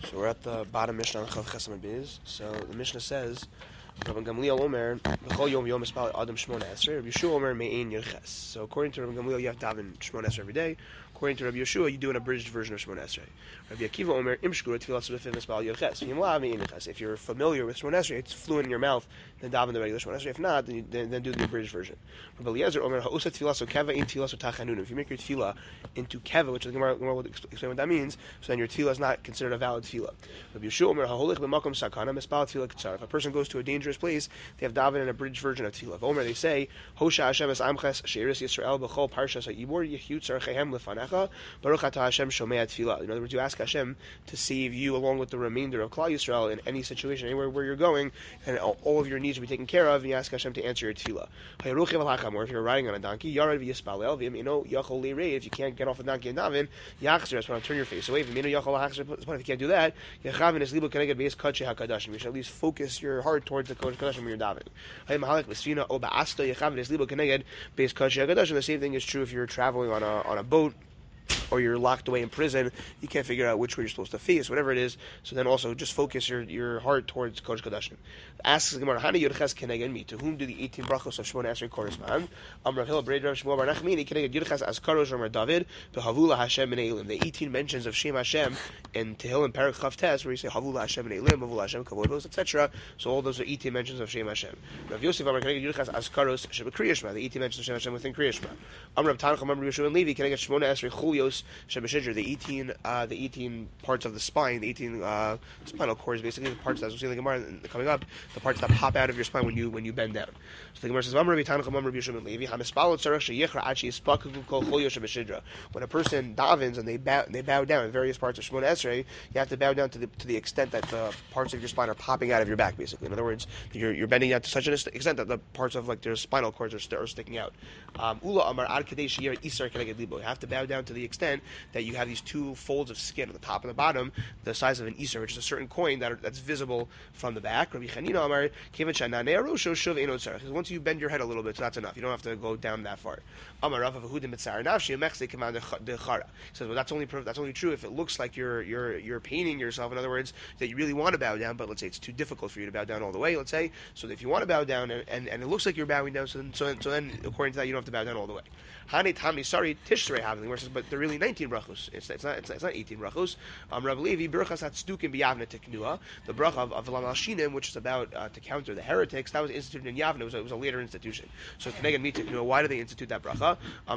So we're at the bottom Mishnah on Chav Chesam Biz. So the Mishnah says, Rabbi Gamliel Omer, B'chol Yom Yom Espal Adam Shmona Esrei, Rabbi Yeshua Omer Me'ein Yerches. So according to Rabbi Gamliel, you have to daven Shmona Esrei every day. According to Rabbi Yeshua, you do an abridged version of Shmona Esrei. Rabbi Akiva Omer, Im Shkura Tfilas B'fim Espal Yerches. V'yim La Me'ein Yerches. If you're familiar with Shmona Esrei, it's fluent in your mouth, then daven the regular Shmona Esrei. If not, then do the abridged version. Rabbi Eliezer Omer, Ha'usa Tfilas Keva in Tfilas Tachanun. If you make your tefillah into Keva, which the Gemara will explain what that means, so then your tefillah is not considered a valid tefillah. Rabbi Yeshua Omer, Ha'holich B'makom Sakana Mespal Tefillah Ketzar. If a person goes to a dangerous place, they have daven an abridged version of tefillah. Omer, they say, Hosha Hashem es Amches Sheiris Yisrael B'chol Parshas Ha'ibor Yechut Tzarchehem Lefanecha Baruch Atah Hashem Shomei Tefillah. In other words, you ask Hashem to save you along with the remainder of Klal Yisrael in any situation, anywhere where you're going, and all of your needs will be taken care of, and you ask Hashem to answer your tefillah. Or if you're riding on a donkey, Yarad V'Yispalel V'Yimino Yachol Leirei. If you can't get off a donkey and daven, Yachzer, that's when turn your face away. V'Yimino Yachol Hachzer. If you can't do that, Yechavin es Libo Keneged Beis Kodesh HaKadashim. You should at least focus your heart towards the Kodesh HaKadashim when you're davening. The same thing is true if you're traveling on a boat, or you're locked away in prison, you can't figure out which way you're supposed to face, whatever it is. So then also just focus your heart towards Kodesh Kodashim. Asks the Gemara, Hani Yudches Keneged Mi? To whom do the 18 brachos of Shmona Esrei correspond? Rav Hillel Brei Rav Shmuel Bar Nachmani Keneged Yudches Azkaros Omer David Behavula Hashem B'nei Elim. The 18 mentions of Shem Hashem in Tehillim Perek Chav Tes, where you say Havula Hashem B'nei Elim, Havula Hashem Kavodos, etc. So all those are 18 mentions of Shem Hashem. Rav Yosef Amar Keneged Yudches Azkaros Sheba Kriya Shema. The 18 mentions of Shem Hashem within Kriya Shema. Rav Tanchum Amar Yeshua and Levi Keneged Shmona Esrei Chulios Shebeshidra. The 18 parts of the spine, the 18 spinal cords, basically the parts, as we'll see in the Gemara coming up, the parts that pop out of your spine when you bend down. So the Gemara says, when a person davens and they bow down in various parts of Shmona Esrei, you have to bow down to the extent that the parts of your spine are popping out of your back, basically. In other words, you're bending down to such an extent that the parts of like their spinal cords are sticking out. You have to bow down to the extent that you have these two folds of skin on the top and the bottom, the size of an iser, which is a certain coin that's visible from the back. Rabbi Chanina Amar, because once you bend your head a little bit, so that's enough. You don't have to go down that far. Amar Rav Ahudim Mitzar Nafshi Mechse Command Dechara. He says, well, that's only true if it looks like you're paining yourself. In other words, that you really want to bow down, but let's say it's too difficult for you to bow down all the way. Let's say, so if you want to bow down and it looks like you're bowing down, so then according to that, you don't have to bow down all the way. Hani Tamni, sorry, Tishrei having where it says, but they're really 19 brachos. It's not 18 brachos. Rav Levi Berachas Hatzukim B'Yavne Teknua, the bracha of Velam Al Shinim, which is about to counter the heretics. That was instituted in Yavne. It was a later institution. So Keneged Mi Teknua. Why did they institute that bracha?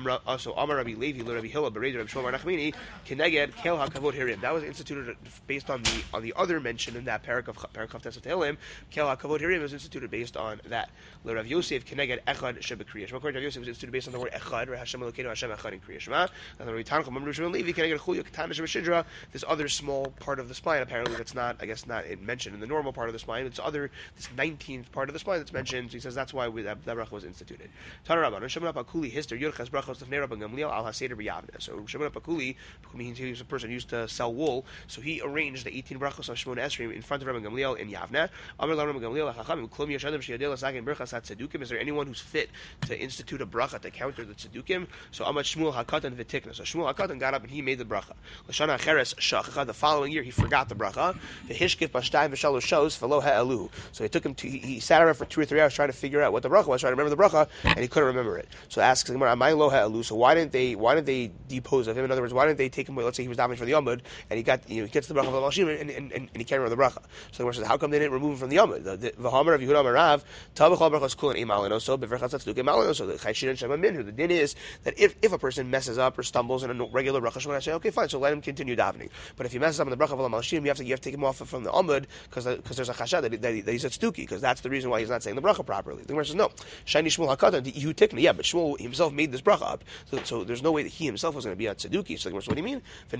So Amar Rabbi Levi, Rabbi Hillel, Berei Rabbi Shmuel Bar Nachmani, Keneged Kel HaKavod Hirim. That was instituted based on the other mention in that parak of Tes of Tehillim. Kel HaKavod Hirim was instituted based on that. Rav Yosef Keneged Echad Shebekriya Shema. According to Rav Yosef, it was instituted based on the word Echad. Hashem Elokeinu Hashem Echad in Kriya Shema. And then Rabbi Tanchum Amar Rishon Levi Keneged Chulya Ketana Shebeshidra. This other small part of the spine, apparently that's not mentioned in the normal part of the spine. It's this 19th part of the spine that's mentioned. So he says that's why that bracha was instituted. Tana Rabban Shimon Pakuli Hister Yurchas brachos lefnei Rabban Gamliel al Haseder b'Yavne. So Shimon Pakuli means he was a person who used to sell wool. So he arranged the 18 brachos of Shmona Esrei in front of Rabban Gamliel in Yavne. Amar Rabban Gamliel Chachamim Klum Yashadam Sheyadel Asagin Berachas HaTzedukim. Is there anyone who's fit to institute a bracha to counter the Tzedukim? So Amar Shmuel Hakatan V'Tikna. So Shmuel Hakatan got up and he made the bracha. L'shana Cheres Shachacha. The following year he forgot the bracha. The Hishkif Bashtayim V'Shalosh Shos V'Lo Ha'elu. So it took him he sat around for 2 or 3 hours trying to figure out what the bracha was, trying to remember the bracha, and he couldn't remember it. So asks the Gemara, Amai Lo Ha'elu. So why didn't they depose of him? In other words, why didn't they take him away? Let's say he was davening for the Yomud and he gets the bracha of the Malshim and he can't remember the bracha. So the Gemara says, how come they didn't remove him from the Yomud? The V'Hamar of Yehuda Amarav Tavachal brachos kulin imalino. So b'verchas tzeduk imalino. So the Chayshin and Shema Minhu. The din is that if a person messes up or stumbles in a regular bracha Shemona, I say, okay, fine, so let him continue davening. But if he messes up in the bracha of Malshim, you have to take him off from the Amud because there's a chasha that he's a tzduki, because that's the reason why he's not saying the bracha properly. The Gemara says, no, Shiny Shmuel Hakatan, you tikna. Yeah, but Shmuel himself made this bracha up, so there's no way that he himself was going to be a tzeduki. So the Gemara says, what do you mean?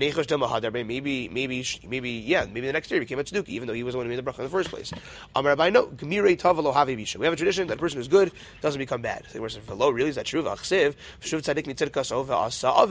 Maybe the next year he became a tzeduki, even though he was the one who made the bracha in the first place. Amar Rabbi, no, Gemirei Tavalo Havi Bisha. We have a tradition that a person who's good doesn't become bad. So the Gemara says, really, is that true? V'achsiv Shuv Tzadik Mitzidkas Ova Asa Avel. Says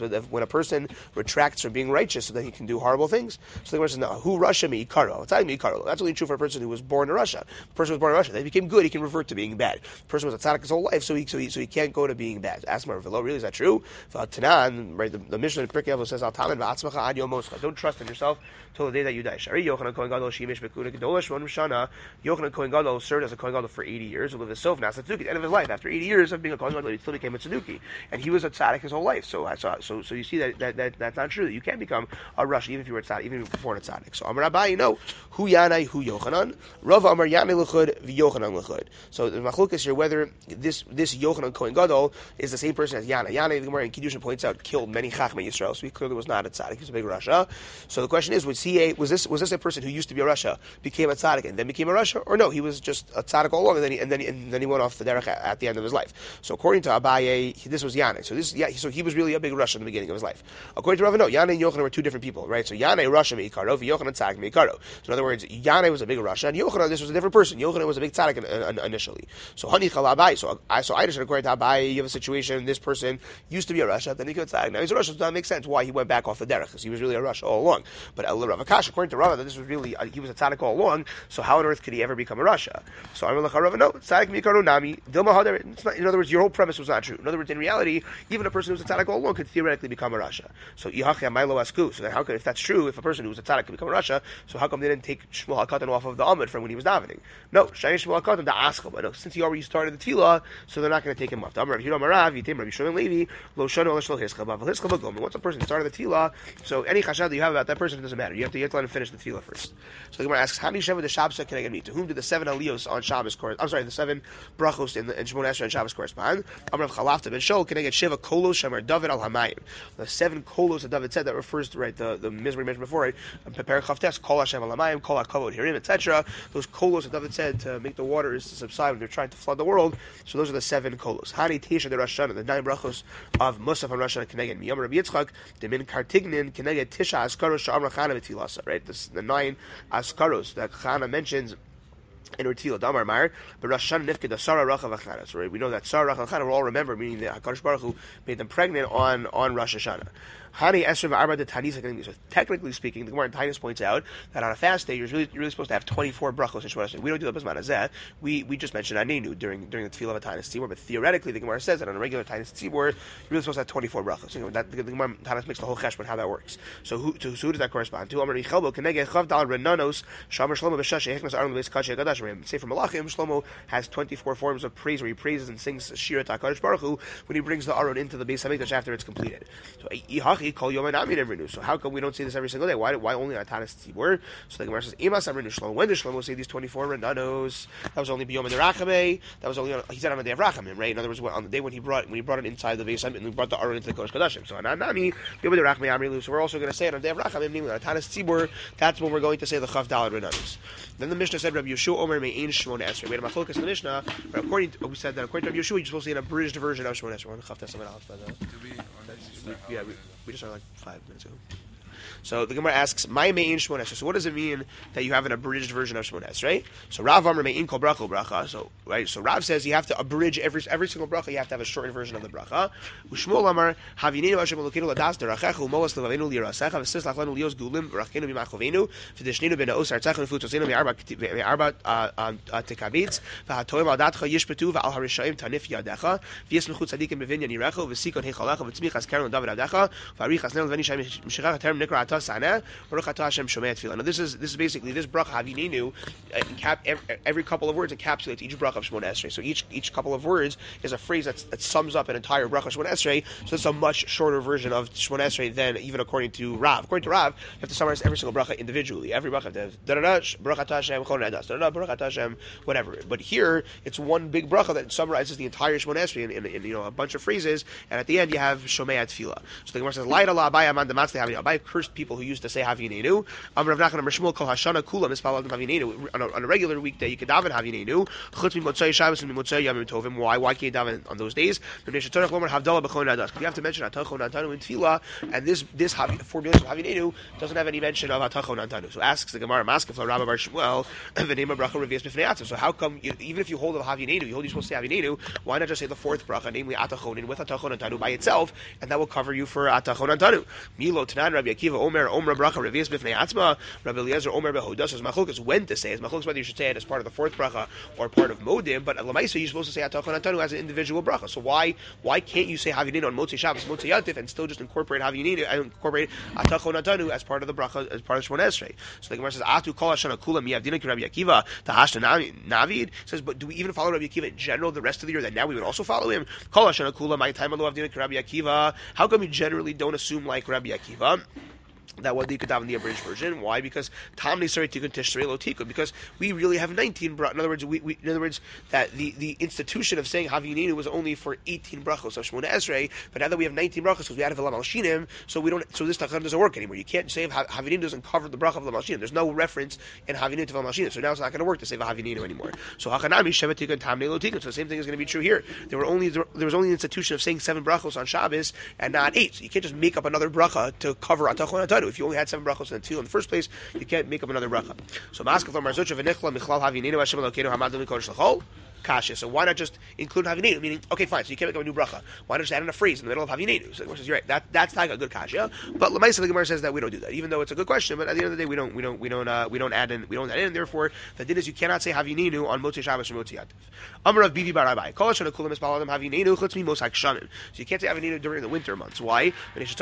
when a person retracts from being righteous, so then he can do horrible things. So the Gemara says, no, who Russia me Ikaro? That's only true for a person who was born in Russia. The person who was born in Russia, then he became good, he can revert to being bad. The person was a tzaddik his whole life, so he can't go to being bad. Ask Mar Velo, really, is that true? Tanan, right? The Mishnah in Pirkei Avos says, Al Tamin v'atzmacha ad yom moscha. Don't trust in yourself till the day that you die. Shari Yochanan Kohen Gadol shimish bekuna gedolah shmon Shana. Yochanan Kohen Gadol served as a Kohen Gadol for 80 years. Who lived his sof nas tzedukah. At the end of his life, after 80 years of being a Kohen Gadol, he still became a tzedukah, and he was a tzaddik his whole life. So you see that that's not true. That you can't become a Rush even if you were a tzaddik, even if you were born a tzaddik. So Amar Abaye, no, hu Yanai, hu Yochanan. Rav Amar Yanai lechud v'Yochanan lechud. So the machlokas here whether this Yochanan Kohen Gadol is the same person as Yanai. Yanai, the Gemara in Kiddushin points out, killed many Chachmei Yisrael, so he clearly was not a tzaddik. He was a big Rasha. So the question is, was this a person who used to be a Rasha, became a tzaddik, and then became a Rasha, or no, he was just a tzaddik all along, and then he went off the derech at the end of his life. So according to Abaye, this was Yanai. So he was really a big Rasha in the beginning of his life. According to Rav, no, Yanai and Yochanan were two different people, right? So Yanai Rasha meikaro, Yochanan tzaddik meikaro. So in other words, Yanai was a big Rasha, and Yochanan, this was a different person. Yochanan was a big tzaddik initially. So Hani Chal Abaye. So I understand according to Abaye, you have a situation. This person used to be a Rasha, then he got tzaddik. Now he's a Rasha. So that makes sense why he went back off the derech, because he was really a Rasha all along. But Rav Akash, according to Rav, that this was really he was a tzaddik all along. So how on earth could he ever become a Rasha? So I'm Rav, no, tzaddik meikaro nami dilma hadar. In other words, your whole premise was not true. In other words, in reality, even a person who was a tzaddik all along could theoretically become a Rasha. So Ihachia Milo Asku. So then how could, if that's true, if a person who was a tzaddik could become a Rasha, so how come they didn't take Shmuel HaKatan off of the Amud from when he was davening? No, Shai Shmuel HaKatan da Askal. But no, since he already started the Tila, so they're not going to take him off. Amar Rav Yehuda Marav, Yitim Rabbi Shimon Levi, Lo Shanu Ala Shlo Hiska, Bavel Hiska Bagom. Once a person started the Tila, so any chashad that you have about that person, it doesn't matter. You have to let him finish the Tila first. So the Gemara asks, how many Sheva the Shabbos can I get me? To whom did the 7 Aliyos on Shabbos correspond? I'm sorry, the 7 brachos in Shemona Esrei on Shabbos correspond? Amar Rav Chalafta ben Shol, can I get Sheva Kolos Shamar David al Hamayim? The 7 kolos that David said, that refers to, right, the misery mentioned before, right? Prepare Chavtes, Kol Hashem al Hamayim, Kol HaKavod Hirim, etc. Those kolos that David said to make the waters to subside when they're trying to flood the world. So those are the 7 kolos. Hani Tisha the Rosh Hashanah, the 9 brachos of Musaf on Rosh Hashanah Keneged Miyam Rabbi Yitzchak, the Min Kartignin Keneged Tisha Askaros Sha'amra Chana V'Tilasa, right? The 9 Askaros that Chana mentions in Urtila Damar Mar, but Rosh Hashanah Nifked the Sarah Rachav Achanas, right? We know that Sarah Rachav Achanas, we'll all remember, meaning that HaKadosh Baruch Hu made them pregnant on Rosh Hashanah. Hani Esrim Arba de Tanis. So technically speaking, the Gemara in Tanis points out that on a fast day you're really supposed to have 24 brachos in Shemona Esrei. We don't do that Bisman Azeh. We just mentioned Anenu during the tefillah of a Tanis Tzibur, but theoretically the Gemara says that on a regular Tanis Tzibur you're really supposed to have 24 brachos. You know, that the Gemara Tanis makes the whole cheshbon how that works. So who does that correspond to? Amar Yichelbo Keneged Chav Dal Renanos Shamar Shlomo B'Shash Echnas Aron Beis Kadshe Gadash. Say from Malachim, Shlomo has 24 forms of praise where he praises and sings Shira HaKadosh Baruch Hu when he brings the Aron into the Beis Hamikdash after it's completed. So Ihachi Kol Yom Amid. So how come we don't say this every single day? Why only on Tanis Tzibur? So the Gemara says, Imas Amrinu Shlomo. When did Shlomo say these 24 Renanos? That was only B'Yom Derachameh. That was only he said on the day of Rachamim, right? In other words, on the day when he brought it inside the Beis Hamikdash and we brought the Aron into the Kodesh Kodashim. So Ananami B'Yom Derachameh Amrilu. So we're also going to say it on the day of Rachamim, namely on Tanis Tzibur. That's when we're going to say the Chav Dalad Renanos. Then the Mishnah said, Rabbi Yeshua Omer Me'ein Shmona Esrei. We had a machlokas in the Mishnah, but we said that according to Rabbi Yeshua, you're supposed to get an abridged version of Shmona Esrei. We just started like 5 minutes ago. So the Gemara asks, "My mein Shmona Esrei." So what does it mean that you have an abridged version of Shmona Esrei, right? So Rav Amar mein kol bracha bracha. So right. So Rav says you have to abridge every single bracha. You have to have a shortened version of the bracha. Ushmuel Amar Havinenu Hashem Elokeinu Ladas Derachechu Moas Levavenu Lirasecha V'Sis Lachlanu Lios Gulim V'Rachenu B'Machovenu V'Deshnenu B'Naos Artzachenu V'Futzosenu Me'arba Tekabitz V'Hatoim Adatcha Yishpetu V'Al Harishaim Tanif Yadecha V'Yismechu Tzadikim B'Vinyan Yirechu V'Sikon Heichalecha V'Tzmichas Karen David Adecha V'Arichas Nel V'Nishayim Mishachach Terem Nikra Sana, Baruch Atah Hashem Shomei Tefillah. Now this is basically this bracha Havinenu. Every couple of words encapsulates each bracha of Shmona Esrei. So each couple of words is a phrase that sums up an entire bracha of Shmona Esrei. So it's a much shorter version of Shmona Esrei than even according to Rav. According to Rav, you have to summarize every single bracha individually. Every bracha has Baruch Atah Hashem Chon Edas, Baruch Atah Hashem whatever. But here it's one big bracha that summarizes the entire Shmona Esrei in a bunch of phrases, and at the end you have Shomei Tefillah. So the Gemara says, "Light Allah Abai Aman Damatzli Havi Abai cursed people who used to say Havinenu. Rav Nachman Amar Shmuel Kol Hashana Kula Mispal Adam Havinenu. On a regular weekday, you could daven Havinenu. Chutz Mimotzei Shabbos and Mimotzei Yamim Tovim. Why? Why can't you daven on those days? You have to mention Atachon Antanu in Tefillah, and this formulation of Havinenu doesn't have any mention of Atachon Antanu. So asks the Gemara, Maskefla Rabba Bar Shmuel, V'nema Bracha Revias B'fnei Atzim. So how come even if you hold of Havinenu, you're supposed to say Havinenu? Why not just say the fourth bracha, namely Atachonin, with Atachon Antanu by itself, and that will cover you for Atachon Antanu? Milo Tanan Rabbi Akiva Omer Bracha Revias B'fnei Atzma. Rabbi Eliezer Omer Behodas. As Machlokes when to say, as Machlokes whether you should say it as part of the fourth bracha or part of Modim, but Lamaisa you're supposed to say Atachon Antanu as an individual bracha. So why can't you say Havinenu on Motzei Shabbos, Motzei Yantif, and still just incorporate Havinenu and incorporate Atachon Antanu as part of the bracha, as part of Shmon Esrei? So the Gemara says, Atu Kol Hashana Kula Miyavdina Ki Rabbi Akiva Tahashta Navid. Says, but do we even follow Rabbi Akiva in general the rest of the year? That now we would also follow him. Kol Hashana Kula My Time Alo Avdina Ki Rabbi Akiva. How come you generally don't assume like Rabbi Akiva that what you could have in the abridged version? Why? Because Tamni Sari Tikun Tishrei Lo Tikun. Because we really have 19 brachos. In other words, that the institution of saying Havinenu was only for 18 brachos of Shmona Esrei. But now that we have 19 brachos, because we added V'lam Shinim, so we don't. So this tachon doesn't work anymore. You can't say Havinenu doesn't cover the bracha of V'lam Shinim. There's no reference in Havinenu to V'lam Shinim. So now it's not going to work to say Havinenu anymore. So Hakanami Shevet Tikun Tamni Lo Tikun. So the same thing is going to be true here. There was only an institution of saying 7 brachos on Shabbos and not 8. So you can't just make up another bracha to cover Atachon Antanu. If you only had 7 brachos in the tefillah in the first place, you can't make up another bracha. So Maskefla Marzucha V'nichla Michlal Havinenu Hashem Elokeinu Hamadlu Mikodesh L'chol. Kasha. So why not just include Havinenu? Meaning, okay, fine. So you can't make up a new bracha. Why not just add in a phrase in the middle of Havinenu? So the Gemara says, you're right. That's not a good kasha. But Lamaisa, the Gemara says that we don't do that, even though it's a good question. But at the end of the day, we don't add in. Therefore, the din is you cannot say Havinenu on Motzei Shabbos or Motzei Yantif. Amar of Bivi Bar Abai. Kol Hashana Kula Mispal Adam Havinenu Chutz Mimos HaKshamim. So you can't say Havinenu during the winter months. Why? Because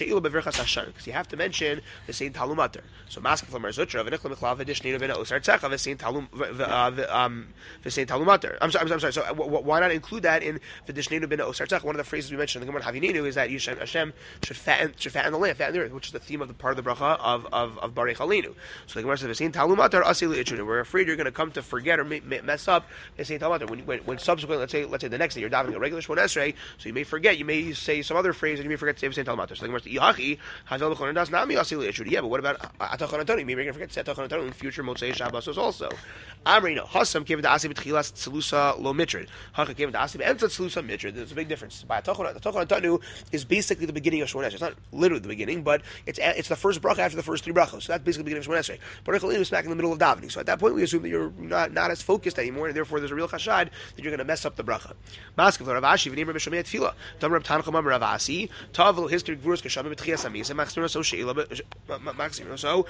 you have to mention the Saint Talumater. So Maskefla Marzutra V'nichla Michlav V'dishnenu V'na Osar Tzecha V'Saint Talumater. I'm sorry. So why not include that in V'dishnenu B'na Osar Tzecha? One of the phrases we mentioned in the Gemara Havinenu is that Hashem should fatten the land, fatten the earth, which is the theme of the part of the bracha of Barei Chalenu. So the Gemara says V'Saint Talumater Asilu Itchunu. We're afraid you're going to come to forget or mess up V'Saint Talumater. When subsequently, let's say the next day you're davening a regular Shmon Esrei, so you may forget, you may say some other phrase, and you may forget to say V'Saint Talumater. So the Gemara says Ihachi Hazel B'Chonin Das Nami Asilu Itchunu. Yeah, but what about Atachon Antanu? Maybe you're going to forget to say Atachon Antanu in future Motzei Shabbos also. Amrino Hasam Kevin Da'asi B'Tchilas Tzelusa Lo Mitrid. Hacha Kevin Da'asi B'Emtzat Tzelusa Mitrid. There's a big difference. By Atachon Antanu is basically the beginning of Shmon Esrei. It's not literally the beginning, but it's the first bracha after the first 3 brachos. So that's basically the beginning of Shmon Esrei. Baruch Aleinu is smack in the middle of davening. So at that point we assume that you're not as focused anymore, and therefore there's a real chashad that you're going to mess up the bracha. Maskav Rav Ashi v'nei Rav Shomei Tefillah. Tam Rav Tanchum Rav Asi. Tavel history Gvurus Kashamim B'Tchias Amis. Maximum so Sheila Maximum so.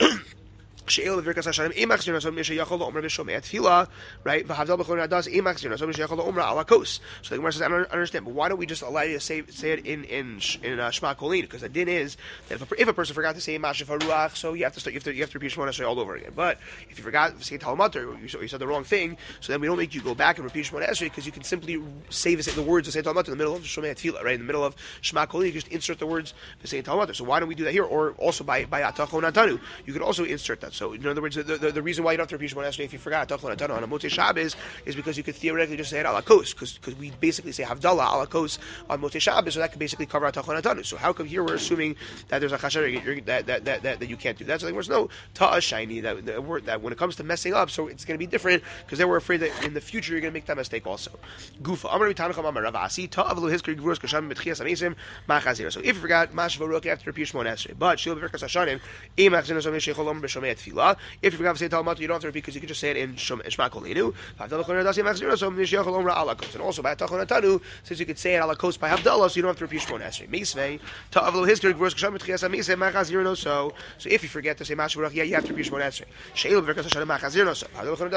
She'el v'virkas Hashanim imach zirna so misha yachol la'omra v'shomei tefillah, right? V'havdal b'chol nadas imach zirna so misha yachol la'omra ala kos. So the Gemara says, I don't understand, but why don't we just allow you to say it in Shema Kolin? Because the din is that if a person forgot to say Mashiv Haruach, so you have to repeat Shemona Esrei all over again. But if you forgot to say Talmater, you said the wrong thing, so then we don't make you go back and repeat Shemona Esrei, because you can simply say the words of say Talmater in the middle of Shomei tefillah, right? In the middle of Shema Kolin, you just insert the words to say Talmater. So why don't we do that here? Or also by Atachon Antanu, you could also insert that. So in other words, the reason why you don't have to repeat Shemona Esrei if you forgot Atachon Antanu on a Motzei Shabbos is because you could theoretically just say it ala kos, because we basically say Havdalah ala kos on Motzei Shabbos, so that could basically cover Atachon Antanu. So how come here we're assuming that there's a chashar that you can't do that? So there's no ta'a shiny that when it comes to messing up, so it's going to be different because then we're afraid that in the future you're going to make that mistake also. Gufa Amar Tanacham Amar Rav Asi ta'avlu hiskri gvurus kasham betchias amesim machazir. So if you forgot Mashvaruk after repeat Shemona Esrei, but Shil B'Virkas Hashanim imachzin so mishay cholom b'shomei tefillah. If you forgot to say Talmud, you don't have to repeat because you can just say it in Shema Kolinu. And also by Atachon Antanu, since you could say it ala kos by Havdalah, so you don't have to repeat Shemona Esrei. Meisvei ta'avlu hiskri gvurus kasham betchias amesim machazir no so. So if you forget to say Mashvaruk, yeah, you have to repeat Shemona Esrei. Shil B'Virkas Hashanim machazir no so.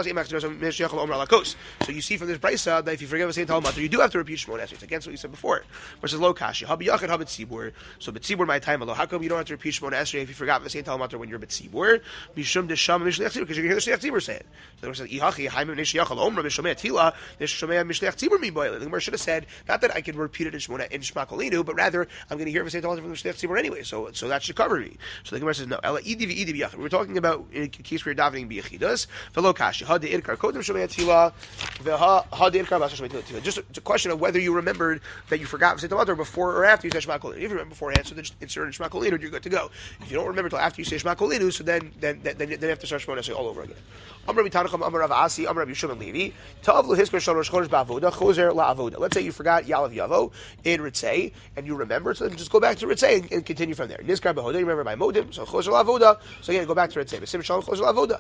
So you see from this brisa that if you forget to say Talmud, you do have to repeat Shemona Esrei. It's against what you said before. Versus low kashi. Habi yachid habit tzibur. So bet tzibur my time alone. How come you don't have to repeat Shemona Esrei if you forgot to say Talmud when you're bet tzibur? Mishum Desham Mishleach Tzibur, because you can hear the Shliach Tzibur say it. So the Gemara says, Ihachi Haim Nishiyachal Omra Mishomei Tefillah Nishomei Mishleach Tzibur Mi Boil. The Gemara should have said not that I could repeat it in Shema Kolinu, but rather I'm going to hear him say the from the Shliach Tzibur anyway. So that should cover me. So the Gemara says no. Ela Idi V'Idi B'Yachid. We're talking about in a case where you're davening B'Yechidas. V'Lo Kashi Had De'Irkar Kodem Shomei Tefillah V'Had De'Irkar B'Asher Shomei Tefillah. Just it's a question of whether you remembered that you forgot to say the before or after you say Shema Kolinu. If you remember beforehand, so then just insert in Shema Kolinu, you're good to go. If you don't remember until after you say Shema Kolinu, so then you have to start Shemona Esrei all over again. Amar Rabbi Tanachum, Amar Rav Asi, Amar Rabbi Shimon Levi. Ta'avlu hiskar shal Rosh Chodesh ba'avoda, chozer la'avoda. Let's say you forgot Yalav Yavo in Ritzei, and you remember, so then just go back to Ritzei and continue from there. Nizkar b'hoda, you remember by Modim, so chozer la'avoda, so again, go back to Ritzei. B'sim shalom chozer la'avoda.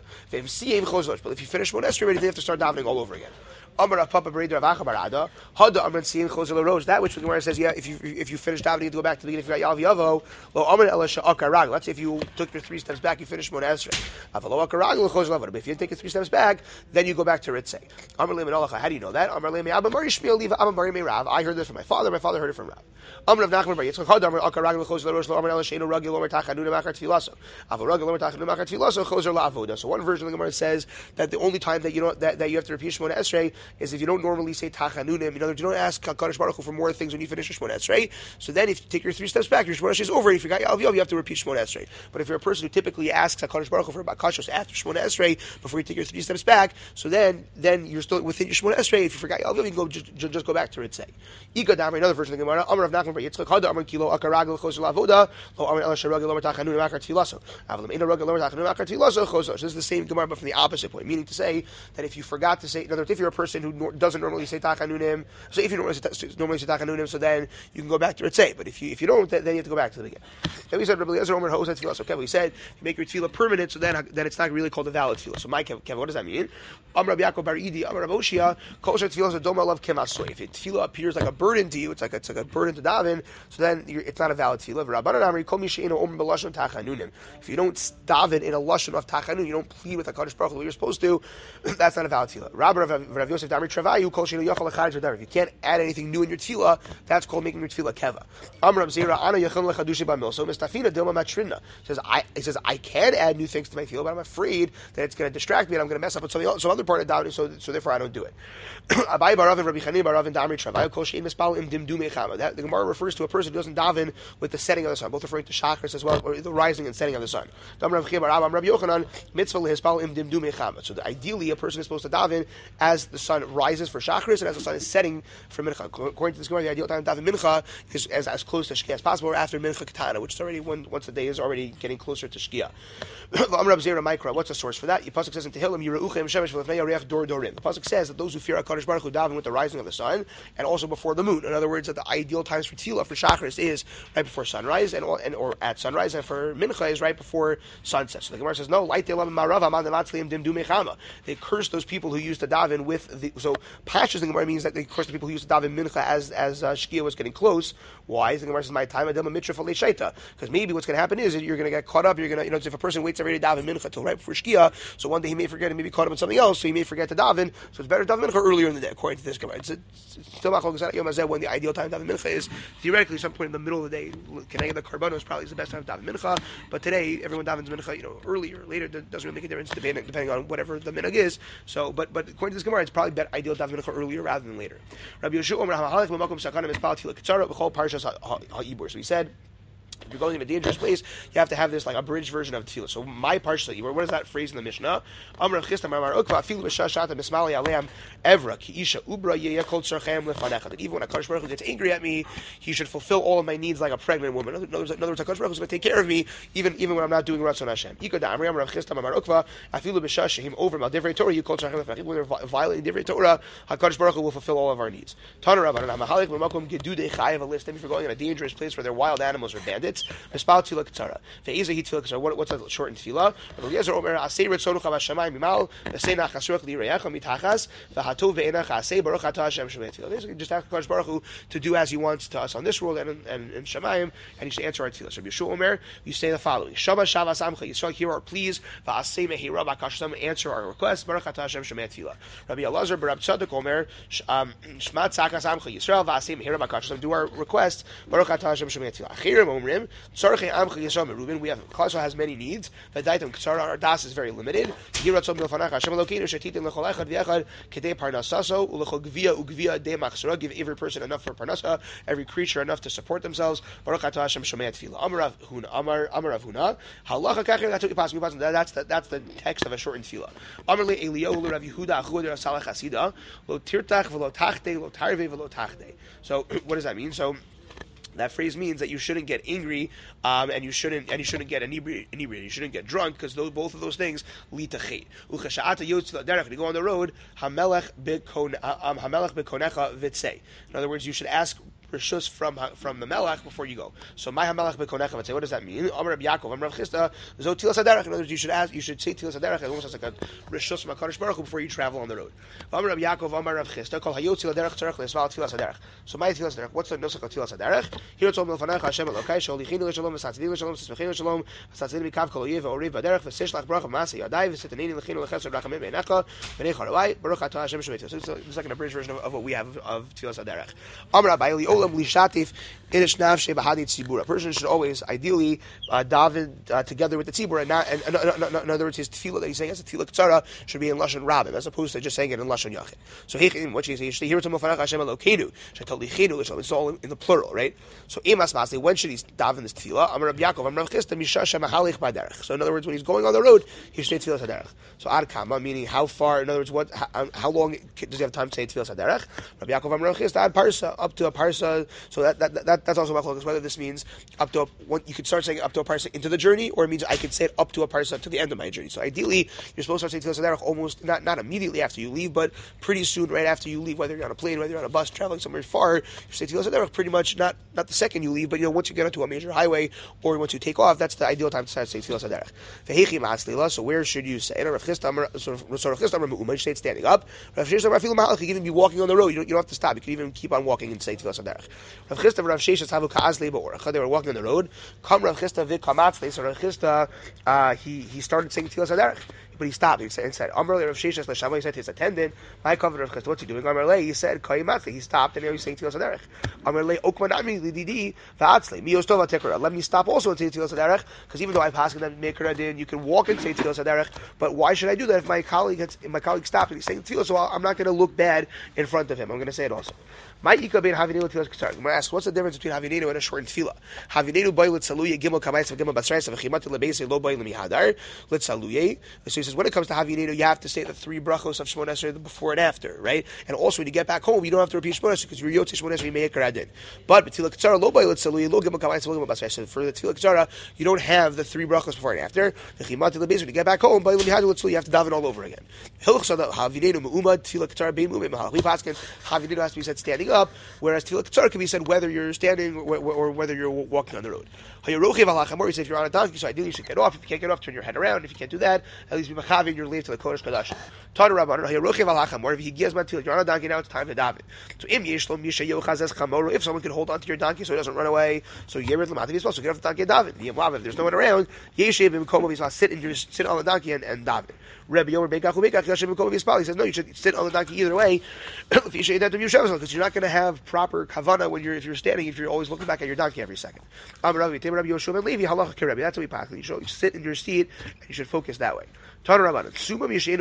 But if you finish Shemona Esrei, you have to start davening all over again. Amar Rav Papa Bereder Rav Acha Barada, Hada Amar Tziyin Chozer LaRosh. That which the Gemara says, yeah, if you finish davening, you have to go back to the beginning. If you got Yalav Yavo, lo Amar Ela Sha'akar Rag. Let's say if you took your 3 steps back, you finished Shemona Esrei. Avalo Akar Rag Chozer la'avoda. But if you didn't take your 3 steps back, then you go back to Ritzei. Amar Leim Alacha. How do you know that? Amar Leim Abba Mari Shmiel Liva Abba Mari Rav. I heard this from my father heard it from Rav. Amar Rav Nachman Bar Yitzchak Hada Amar Akar Rag Chozer LaRosh. Lo Amar Ela Sheinu Rag Lo Amar Tachanuna Machar Tfilaso. Avalo Rag Lo Amar Tachanuna Machar Tfilaso Chozer la'avoda. So one version of the Gemara says that the only time that you don't that you have to repeat Shemona Esrei is if you don't normally say Tachanunim. In other words, you don't ask HaKadosh Baruch Hu for more things when you finish Shemona Esrei. So then, if you take your 3 steps back, your Shemona Esrei is over. If you got Yalav Yov, you have to repeat Shemona Esrei. But if you're a person who typically asks HaKadosh Baruch Hu for Bakashos after Shemona Esrei, before you take your 3 steps back, so then you're still within your Shemona Esrei. If you forgot Yalav Yov, you can go just go back to Ritzei. Iga Damar, another version of the Gemara. Amar Rav Nachman Bar Yitzchak Hada Amar Kilo Akaragel Chozer La'avoda Lo Amar Ela Sharagel Lo Amar Tachanunim Machar Tfilaso Avalim Eina Ragel Lo Amar Tachanunim Machar Tfilaso Chozer. This is the same Gemara, but from the opposite point, meaning to say that if you forgot to say, in other words, if you're a person who doesn't normally say Tachanunim, so if you normally say Tachanunim, so then you can go back to Ritzei. But if you don't, then you have to go back to the beginning. Then we said Rabbi Eliezer Omer Hosei Tfilah. Okay, we said you make your tefillah permanent, so then it's not really called a valid tefillah. So my Kevin, what does that mean? Amar Rabbi Yaakov Bar Idi, Amar Rav Oshia, Kol Shar Tfilah Doma Lav Kemasoy. If tefillah appears like a burden to you, it's like a burden to daven, so then it's not a valid tefillah. Rabbanan Amri Kol Mi She'eino Omer B'Lashon Tachanunim. If you don't daven in a lashon of Tachanun, you don't plead with HaKadosh Baruch Hu the way you're supposed to, that's not a valid tefillah. Rabbi Rav Yosef Damri Travayu Kol She'eino Yochal Echad If you can't add anything new in your tefillah, that's called making your tefillah keva. Amram Zera Ana Yachon Lechadushi Bamilso Mistafina Dilma Matrina. He says I can add new things to my tefillah, but I'm afraid that it's going to distract me and I'm going to mess up with some other part of davening, so therefore I don't do it. Abai Barav and Rabbi Chanin Barav and Damri Travay Kol Shein Mispal Im Dimdu Mechama. That the Gemara refers to a person who doesn't daven with the setting of the sun, both referring to chakras as well, or the rising and setting of the sun. Rabbi Yochanan Mitzvah Lehispal Im Dimdu Mechama. So ideally, a person is supposed to daven as the sun rises for chakras and as the sun is setting for mincha. According to this Gemara, the ideal time to daven mincha is as close to shkia as possible, or after mincha katana, which is already once the day is already getting closer to shkia. What's the source for that? The pasuk says in Tehillim, Yiruchem Shemesh v'lefnei yareach dor dorim. The pasuk says that those who fear HaKadosh Baruch Hu daven with the rising of the sun and also before the moon. In other words, that the ideal times for tefillah for chakras is right before sunrise or at sunrise, and for mincha is right before sunset. So the Gemara says no. They curse those people who used to daven with the pashas. The Gemara means that they curse the people who used to daven mincha as shkia was getting close. Why? The Gemara says my time because maybe what's going to happen is that you're going to get caught up. You're going to if a person waits every day to daven mincha till right before shkia, so one day he may forget and maybe caught up in something else, so he may forget to daven. So it's better to daven mincha earlier in the day, according to this Gemara. It's still when the ideal time to daven mincha is theoretically some point in the middle of the day. Connecting the karbanos probably is the best time to daven mincha, but today everyone davens mincha earlier or later. That doesn't really make a difference depending on whatever the minhag is. So, but according to this Gemara, it's probably better ideal to daven mincha earlier rather than later. Rabbi Yeshua Omer HaMahalech B'Makom Sakana Mispal Tefillah Ketzara B'Chol Parshas HaIbur. So he said, if you're going in a dangerous place, you have to have this like abridged version of tefillah. So my parsha, what is that phrase in the Mishnah? Amar Chistam Amar Ukva Afilu B'Shashata Mismali Aleam Evra Ki Isha Ubra Yeya Kol Tzarchem Lefanecha. That even when HaKadosh Baruch Hu gets angry at me, he should fulfill all of my needs like a pregnant woman. In other words, HaKadosh Baruch Hu is going to take care of me even when I'm not doing Ratzon Hashem. Ika Da Amri Amar Chistam Amar Ukva Afilu B'Shashim Over Mal Divrei Torah You Kol Tzarchem Lefanecha. When they're violating Divrei Torah, HaKadosh Baruch Hu will fulfill all of our needs. Tana Rabban Mahalik B'Makom Gedudei Chayav a list. If you're going in a dangerous place where there are wild animals or bandits, Mispal Tefillah Ketzara. Ve'ezah Hi Tefillah Ketzara. What's a shortened tefillah? Eliezer Omer Asei Ritzonucha B'Shamayim Bimal V'Sei Nachasuach Li'Reyecha Mitachas V'Hatov Ve'enach Asei Baruch Atah Hashem Shemei Tefillah. Basically, just ask HaKadosh Baruch Hu to do as He wants to us on this world and in Shemayim, and He should answer our tefillah. So Yeshua Omer, you say the following: Shama Shavas Amcha Yisrael, hear our pleas. V'Asei Mehira B'Kashtam, answer our requests. Baruch Atah Hashem Shemei Tefillah. Rabbi Elazar Barab Tzadok Omer Shma Tzakas Amcha Yisrael V'Asei Mehira B'Kashtam, do our requests. Baruch Atah Hashem Shemei Tefillah. Achirim Omrim Ruvanim. Tzarchei Amcha Yisrael Merubin. We have Klal Yisrael has many needs. V'daitam Ksar our das is very limited. Yiratzom Milfanach Hashem Elokeinu Shetitin Lechol Echad V'Echad Kedei Parnasaso Ulechol Gvia Ugvia De Machzora. Give every person enough for Parnasa, every creature enough to support themselves. Baruch Atah Hashem Shomei Tefillah. Amar Rav Huna. Halacha Kachir. That's what you pass. That's the text of a shortened tefillah. Amar Le Eliyahu Rav Yehuda Achu Rav Salach Hasida Lo Tirtach V'Lo Tachte Lo Tarve V'Lo Tachte. So what does that mean? So that phrase means that you shouldn't get angry, and you shouldn't get inebriated. You shouldn't get drunk because both of those things lead to chait. Uchasha'ata yotz derech. When you go on the road, hamelech b'konecha v'tzei. In other words, you should ask reshus from the melech before you go. So my hamelech b'konecha v'tzei. What does that mean? Amar Reb Yaakov, Amar Rav Chisda, zo tilas haderech. In other words, you should say tilas haderech. It almost sounds like a reshus from HaKadosh Baruch Hu before you travel on the road. Amar Reb Yaakov, Amar Rav Chisda, kol hayotz derech tzarech le'sval tilas haderech. So my tilas haderech. What's the nusach of tilas haderech? Here it's all milfanach Hashem Elokai sholichinu l'shalom v'satzidin l'shalom v'sismechinu l'shalom v'satzidin mikav kol oyev v'oriv v'derech v'sishlach bracha v'masei yadai v'sitanini l'chinu l'chesed rachamim b'einecha b'nei charawai Baruch Atah Hashem Shemei. So it's like an abridged version of what we have of Tfilas HaDerech. Amar Abai Olam lishatif inish nafshe b'hadi tzibur. A person should always ideally daven together with the tzibur, and not in other words, his tefillah that he's saying as a tefillah k'tzara should be in lashon rabim as opposed to just saying it in lashon yachid. So what you say, you should hear to milfanach Hashem Elokeinu shetolichinu l'shalom. It's all in the plural, right? So imas masli, when should he daven this tefillah? Amar Rabbi Yaakov, Amar Rav Chisda, misha shemahalich b'derech. So in other words, when he's going on the road, he should say tefillah haderech. So ad kama, meaning how far? In other words, how long does he have time to say tefillah haderech? Rabbi Yaakov, Amar Rav Chisda, ad parsa, up to a parsa. So that's also machlokes whether this means up to you could start saying up to a parsa into the journey, or it means I could say it up to a parsa to the end of my journey. So ideally, you're supposed to start saying tefillah haderech almost not immediately after you leave, but pretty soon right after you leave, whether you're on a plane, whether you're on a bus traveling somewhere far, you say tefillah haderech pretty much not the second you leave, but once you get onto a major highway or once you take off, that's the ideal time to start saying tefillah haderech. Vehechi ma'atzlila. So where should you say it? Rav Chisda, you say it standing up. Rav Sheshes, Rav Filum, you can even be walking on the road. You don't have to stop. You can even keep on walking and say tefillah haderech. Rav Chisda, Rav Sheshes, havu ka'azlei ba'orach. They were walking on the road. Come Rav Chisda v'kamatzlei. So Rav Chisda, he started saying tefillah haderech. But he stopped. He said, Amar Rav Sheshes l'shamay. He said to his attendant, "My cover Rav Chisda, what's he doing?" Amar Le, he said, "Kayimatli." He stopped, and now he's saying tefillah haderech. Amar Le, Okmanami lididi va'atzli miyos tova tekara. Let me stop also and say tefillah haderech, because even though I pass them make din, you can walk and say tefillah haderech. But why should I do that if my colleague stopped and he's saying tefillah? So I'm not going to look bad in front of him. I'm going to say it also. My ika bein havinenu tefillah k'tzar. I'm going to ask, what's the difference between havinenu and a short tefillah? Havinenu boy l'tzaluye gimel kamayis v'gimel basrayis v'chimati lebeisei lo boy l'mihadar l'tzaluye. So he says, when it comes to havinenu, you have to say the three brachos of Shemona Esrei before and after, right? And also when you get back home, you don't have to repeat Shemona Esrei because you're yotzei Shemona Esrei me'ekar adin. But tefillah k'tzara lo boy l'tzaluye lo gimel kamayis v'gimel basrayis. So for the tefillah k'tzara, you don't have the three brachos before and after. V'chimati lebeisei, when you get back home, boy l'mihadar l'tzaluye, you have to daven all over again. Hilch so that havinenu me'umad tefillah k'tzara bein mu'umad mahal. We paskin havinenu has to be said standing up, whereas tefillah k'tzara can be said whether you're standing or whether you're walking on the road. Or if you're on a donkey, so ideally you should get off. If you can't get off, turn your head around. If you can't do that, at least be machavin your leave to the Kodesh Kodesh. Or if he gives my tefillah, you're on a donkey now, it's time to daven. So if someone can hold on to your donkey so it doesn't run away, so yerid l'matav as well. So get off the donkey and daven. If there's no one around, sit on the donkey and daven. Rebbe Yomer he says no, you should sit on the donkey either way because you're not going to have proper kavana if you're standing, if you're always looking back at your donkey every second. That's what we pass. You should sit in your seat and you should focus that way. Let's say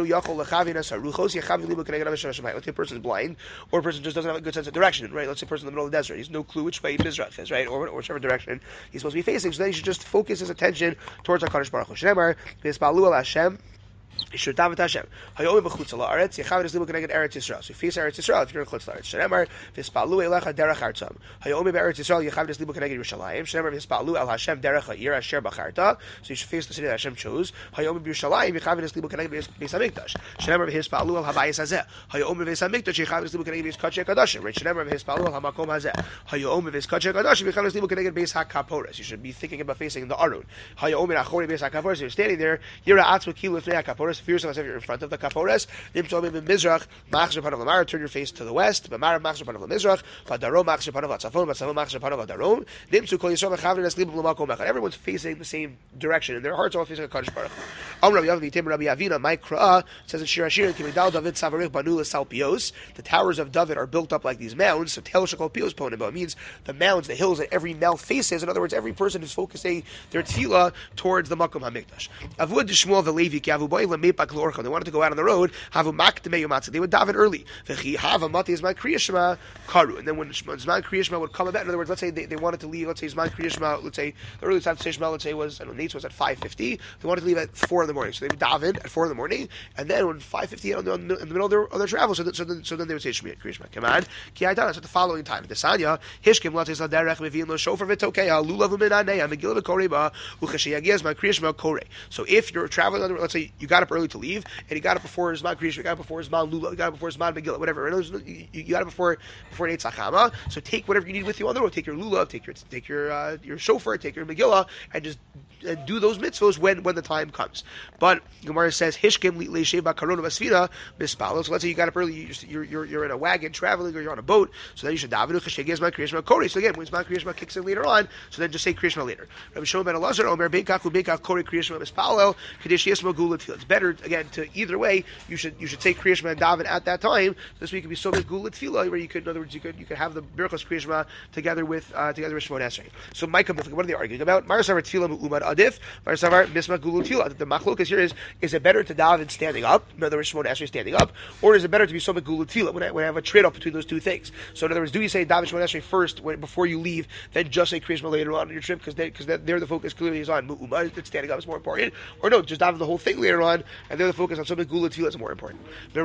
a person is blind, or a person just doesn't have a good sense of direction, right? Let's say a person in the middle of the desert, he has no clue which way Mizrach is, right? Or whichever direction he's supposed to be facing, so then he should just focus his attention towards HaKadosh Baruch Hu. Shemar, V'espalu al Hashem, Yishur David Hashem. Hayomi b'chutz la'aretz yechav nislimu k'neged Eretz Yisrael. So you face Eretz Yisrael if you're in chutz la'aretz. Shemar v'espalu elecha derech artzam. Hayomi b'Eretz Yisrael yechav nislimu k'neged Yerushalayim. Shemar v'espalu al Hashem derech ha'ir asher b'charta. So you should face the city that Hashem chose. Hayomi b'Yerushalayim yechav nislimu k'neged Beis Hamikdash. Shemar v'espalu al habayis hazeh. Hayomi Beis Hamikdash yechav nislimu k'neged Beis Kachei Kadashim. Right. Shemar v'espalu al hamakom hazeh. Hayomi Beis Kachei Kadashim yechav nislimu k'neged Beis HaKaporos. You should be thinking about facing the Arun. Hayomi achori Beis HaKaporos. You're standing there. Yira atzma kilu l'fnei HaKaporos. so if you're in front of the kapores, turn your face to the west, everyone's facing the same direction, and their hearts are all facing a Kadosh Baruch Hu. My Kra'ah says in Shir Hashirim, the towers of David are built up like these mounds. So Tel Shekol Pios Ponebo, it means the mounds, the hills that every mouth faces. In other words, every person is focusing their tefillah towards the Makom HaMikdash. Avud Shmuel v'Levi ki avu boy lemepak l'orchon. They wanted to go out on the road. Havu makdemei yomatzah. They would daven early. V'chi hava mati is my Kriya Shema karu. And then when Zman Kriya Shema would come about, in other words, let's say they wanted to leave. Let's say Zman Kriya Shema. Let's say the earliest time to say Shema, let's say was, I don't know, Nate's was at 5:50. They wanted to leave at 4 in the morning, so they would daven at 4 in the morning, and then when 5:50 in the middle of their travel, so then they would say Shema Kriya Shema. Come on, ki aidan. So the following time, the Sanya Hishkim latzis laderech meviim lo shofar v'tokea lulav u'minanei megillah v'koreba uchashiyagias my Kriya Shema kore. So if you're traveling, let's say you got up early to leave, and you got up before Zman Kriya Shema, you got up before Zman Lulav, you got up before Zman Megillah, whatever. You got up before Neit Tzachama. So take whatever you need with you on the road. Take your lulav, take your shofar, take your Megillah, and just do those mitzvos when the time comes. But Gemara says Hishkim leishev b'karona v'sfina mispalo. So let's say you got up early, you're in a wagon traveling, or you're on a boat. So then you should daven uchashiyagias my Kriya Shema kore. So again, when Zman Kriya Shema kicks in later on, so then just say Kriya Shema later. Rabbi Shimon ben Elazar Omer beikach ubeikach kore Kriya Shema mispalo kadesh yismo gula tefillah. It's better again to either way. You should say Kriya Shema and daven at that time. This way you can be so much gula tefillah where you could, in other words, you could have the Birchos Kriya Shema together with Shemon Esrei. So Micah, what are they arguing about? Marasavar tefillah mu'umad adif. Marasavar misma gula tefillah. The machlokas here is it better to daven standing up? In other words, Shemon Esrei standing up, or is it better to be so much gula tefillah? When I have a trade off between those two things. So in other words, do you say daven Shemon Esrei first before you leave, then just say Kriya Shema later on your trip because they're the focus clearly is on mu'umad. Standing up is more important, or no, just daven the whole thing later on, and they're the focus on something gula tefillah is more important.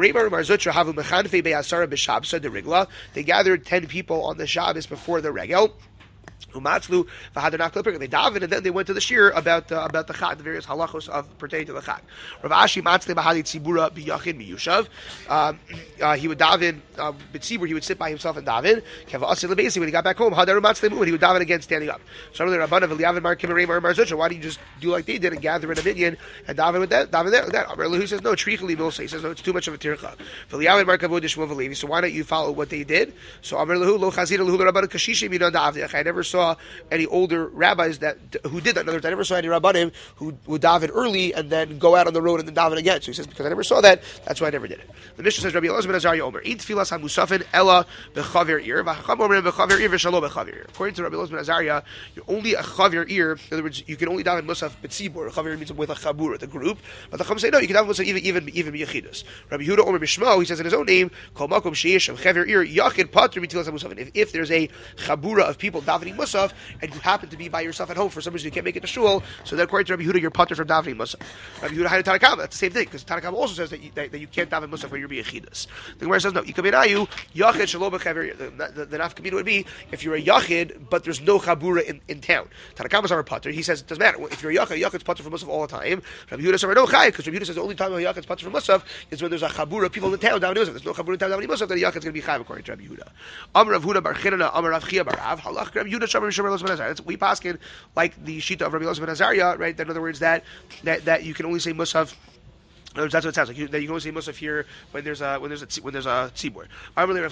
They gathered 10 people on the Shabbos before the regel. Umatzlu v'hadanach klipping. They davened and then they went to the shir about the chag, the various halachos of pertaining to the chag. Rav Ashi matzle b'hadi tzibura b'yachin miyushav. He would daven b'tzibur. He would sit by himself and daven. Keva asil lebesi when he got back home. Hadaru matzle mu'ud. He would daven again standing up. So really, Rabbana v'liavin mar kimerei mar marzucha. Why do you just do like they did and gather in a minyan and daven with that? Daven there. That Amar Lehu says no. Trichli milsa. He says no. It's too much of a tircha. V'liavin mar kavod yishmov v'levi. So why don't you follow what they did? So Amar Lehu lo chazira lehu Rabbana kashishim yinad davdech. I never saw any older rabbis who did that. In other words, I never saw any rabbanim who would daven early and then go out on the road and then daven again. So he says, because I never saw that, that's why I never did it. The Mishnah says, Rabbi Elazar ben Azariah Omer, Ein tfilas hamusafin ella bechaver ir, v'chacham omer bechaver ir v'shalo bechaver ir. According to Rabbi Elazar ben Azariah, you're only a chaver ir. In other words, you can only daven musaf betzibur. Chaver means with a chabur, the group. But the Chacham say no, you can daven musaf even b'yechidus. Rabbi Yehuda Omer b'shmo, he says in his own name, kol makom sheyesh chaver ir yachid pater b'tfilas hamusafin. If there's a chabura of people davening musaf and you happen to be by yourself at home for some reason you can't make it to shul, so then according to Rabbi Yehuda, you're pater from davening musaf. Rabbi Yehuda had a Tanakama. That's the same thing because Tanakama also says that you can't daven musaf when you're b'yechidus. The Gemara says no. Yikabenayu yachid shalom b'chaver. The nafkamina would be if you're a yachid but there's no chabura in town. Tanakama's our pater. He says it doesn't matter if you're a yachid's pater from musaf all the time. Rabbi Yehuda says no chai because Rabbi Yehuda says the only time a yachid's pater from musaf is when there's a chabura of people in the town davening musaf. There's no chabura in town davening musaf. Then the yachid's going to be chai according to Rabbi Yehuda. Amar Rav Huna bar Chinana Amar Rav Chia bar Rav halach Rabbi Yehuda shamar Rabbi Elazar ben Azariah. We paskin like the shita of Rabbi Elazar ben Azariah, right? That in other words that you can only say musaf. That's what it sounds like. You can only say musaf here when there's a tzibur. I never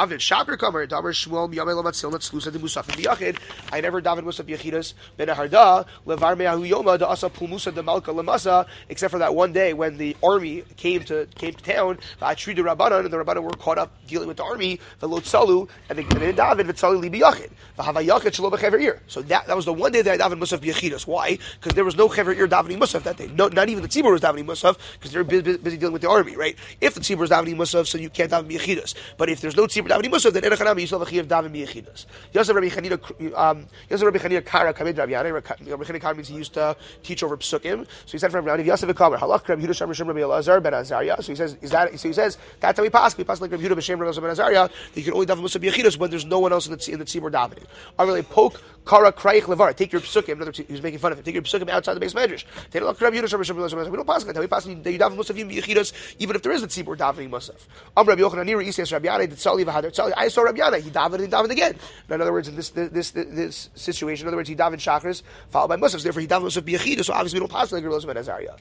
daven musaf yechidas ben harda levar me'ahu yoma da asa pulmusa de malka lemasa, except for that one day when the army came to town. V'atri the rabbanon, and the rabbanon were caught up dealing with the army. V'lo tzalu, and they didn't daven v'tzalu li biyachid. V'hava yachid shelo b'chever ir. So that was the one day that I davened musaf yechidas. Why? Because there was no chever ir davening musaf that day. No, not even the tzibur was davening musaf because they're busy dealing with the army, right? If the tzibur is davening musaf, so you can't daven b'yechidus. But if there's no tzibur davening musaf, then erachanami you still have a chiyuv daven b'yechidus. Yosef Rabbi Chanina Kara Kamed Rabbi Yanai. Rabbi Chanina Kara means he used to teach over psukim. So he said from Rabbi Yosef Kamer Halach Rabbi Yehuda Shem Rabbi Elazar ben Azariah. So he says that's how we pass. We pass like Rabbi Yehuda B'Shem Rabbi Elazar ben Azariah. That you can only daven musaf b'yechidus when there's no one else in the tzibur davening. I really poke Kara Kraich Levar. Take your psukim. He was making fun of it. Take your psukim outside the base medrash. Take a look Rabbi Yehuda Shem Rabbi Elazar ben Azariah. We don't pass like that. We pass that you daven musaf even if there is a tzibur davening musaf. Rabbi Yochanan Nira Yisrael Rabbi Yana Tzali v'Hadar Tzali. I saw Rabbi Yana. He davened again. In other words, in this situation, in other words, he davened shachris followed by musaf. Therefore, he davened musaf b'yechidus. So obviously, we don't pass like Rabbi Ben Azariah.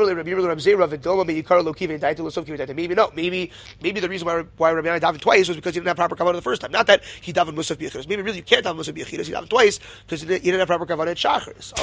Maybe the reason why Rabbi Yana davened twice was because he didn't have proper kavanah the first time. Not that he davened musaf b'yechidus. Maybe really you can't daven musaf b'yechidus. He davened twice because he didn't have proper kavanah at shachris.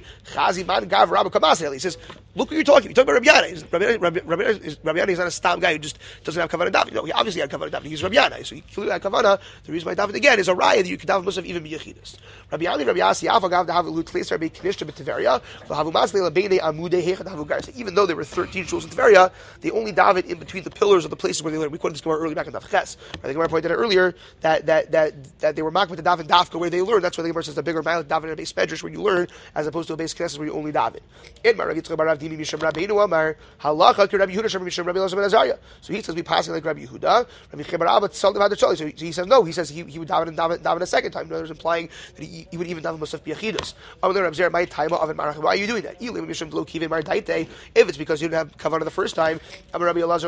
He says, look what you're talking. You're talking about Rabbi Yana. Rabbi Yana is not a stam guy who just doesn't have kavanah davening. No, he obviously had kavanah davening. He's Rabbi Yana, so he clearly had kavanah. The reason why davened again is a raya that you can daven musaf even b'yechidus. Rabbi Yana, Rabbi Yasi, Avagav dahav lut tleis Rabbi Knishta b'Tiveria, v'havu masle lebeinei amudei hechad havu garsa. Even though there were 13 shuls in Tiveria, they only davened in between the pillars of the places where they learned. We quoted this Gemara earlier back in Daf Ches. I think I pointed out earlier that they were makbet to daven dafka where they learned. That's why the Gemara says the bigger mile daven in a base medrash where you learn, as opposed to a base knesses where you only daven. So he says we passing like Rabbi Yehuda. So he says no. He says he would daven a second time. In other words, implying that he would even daven musaf b'yechidus. Why are you doing that? If it's because you didn't have kavanah the first time, you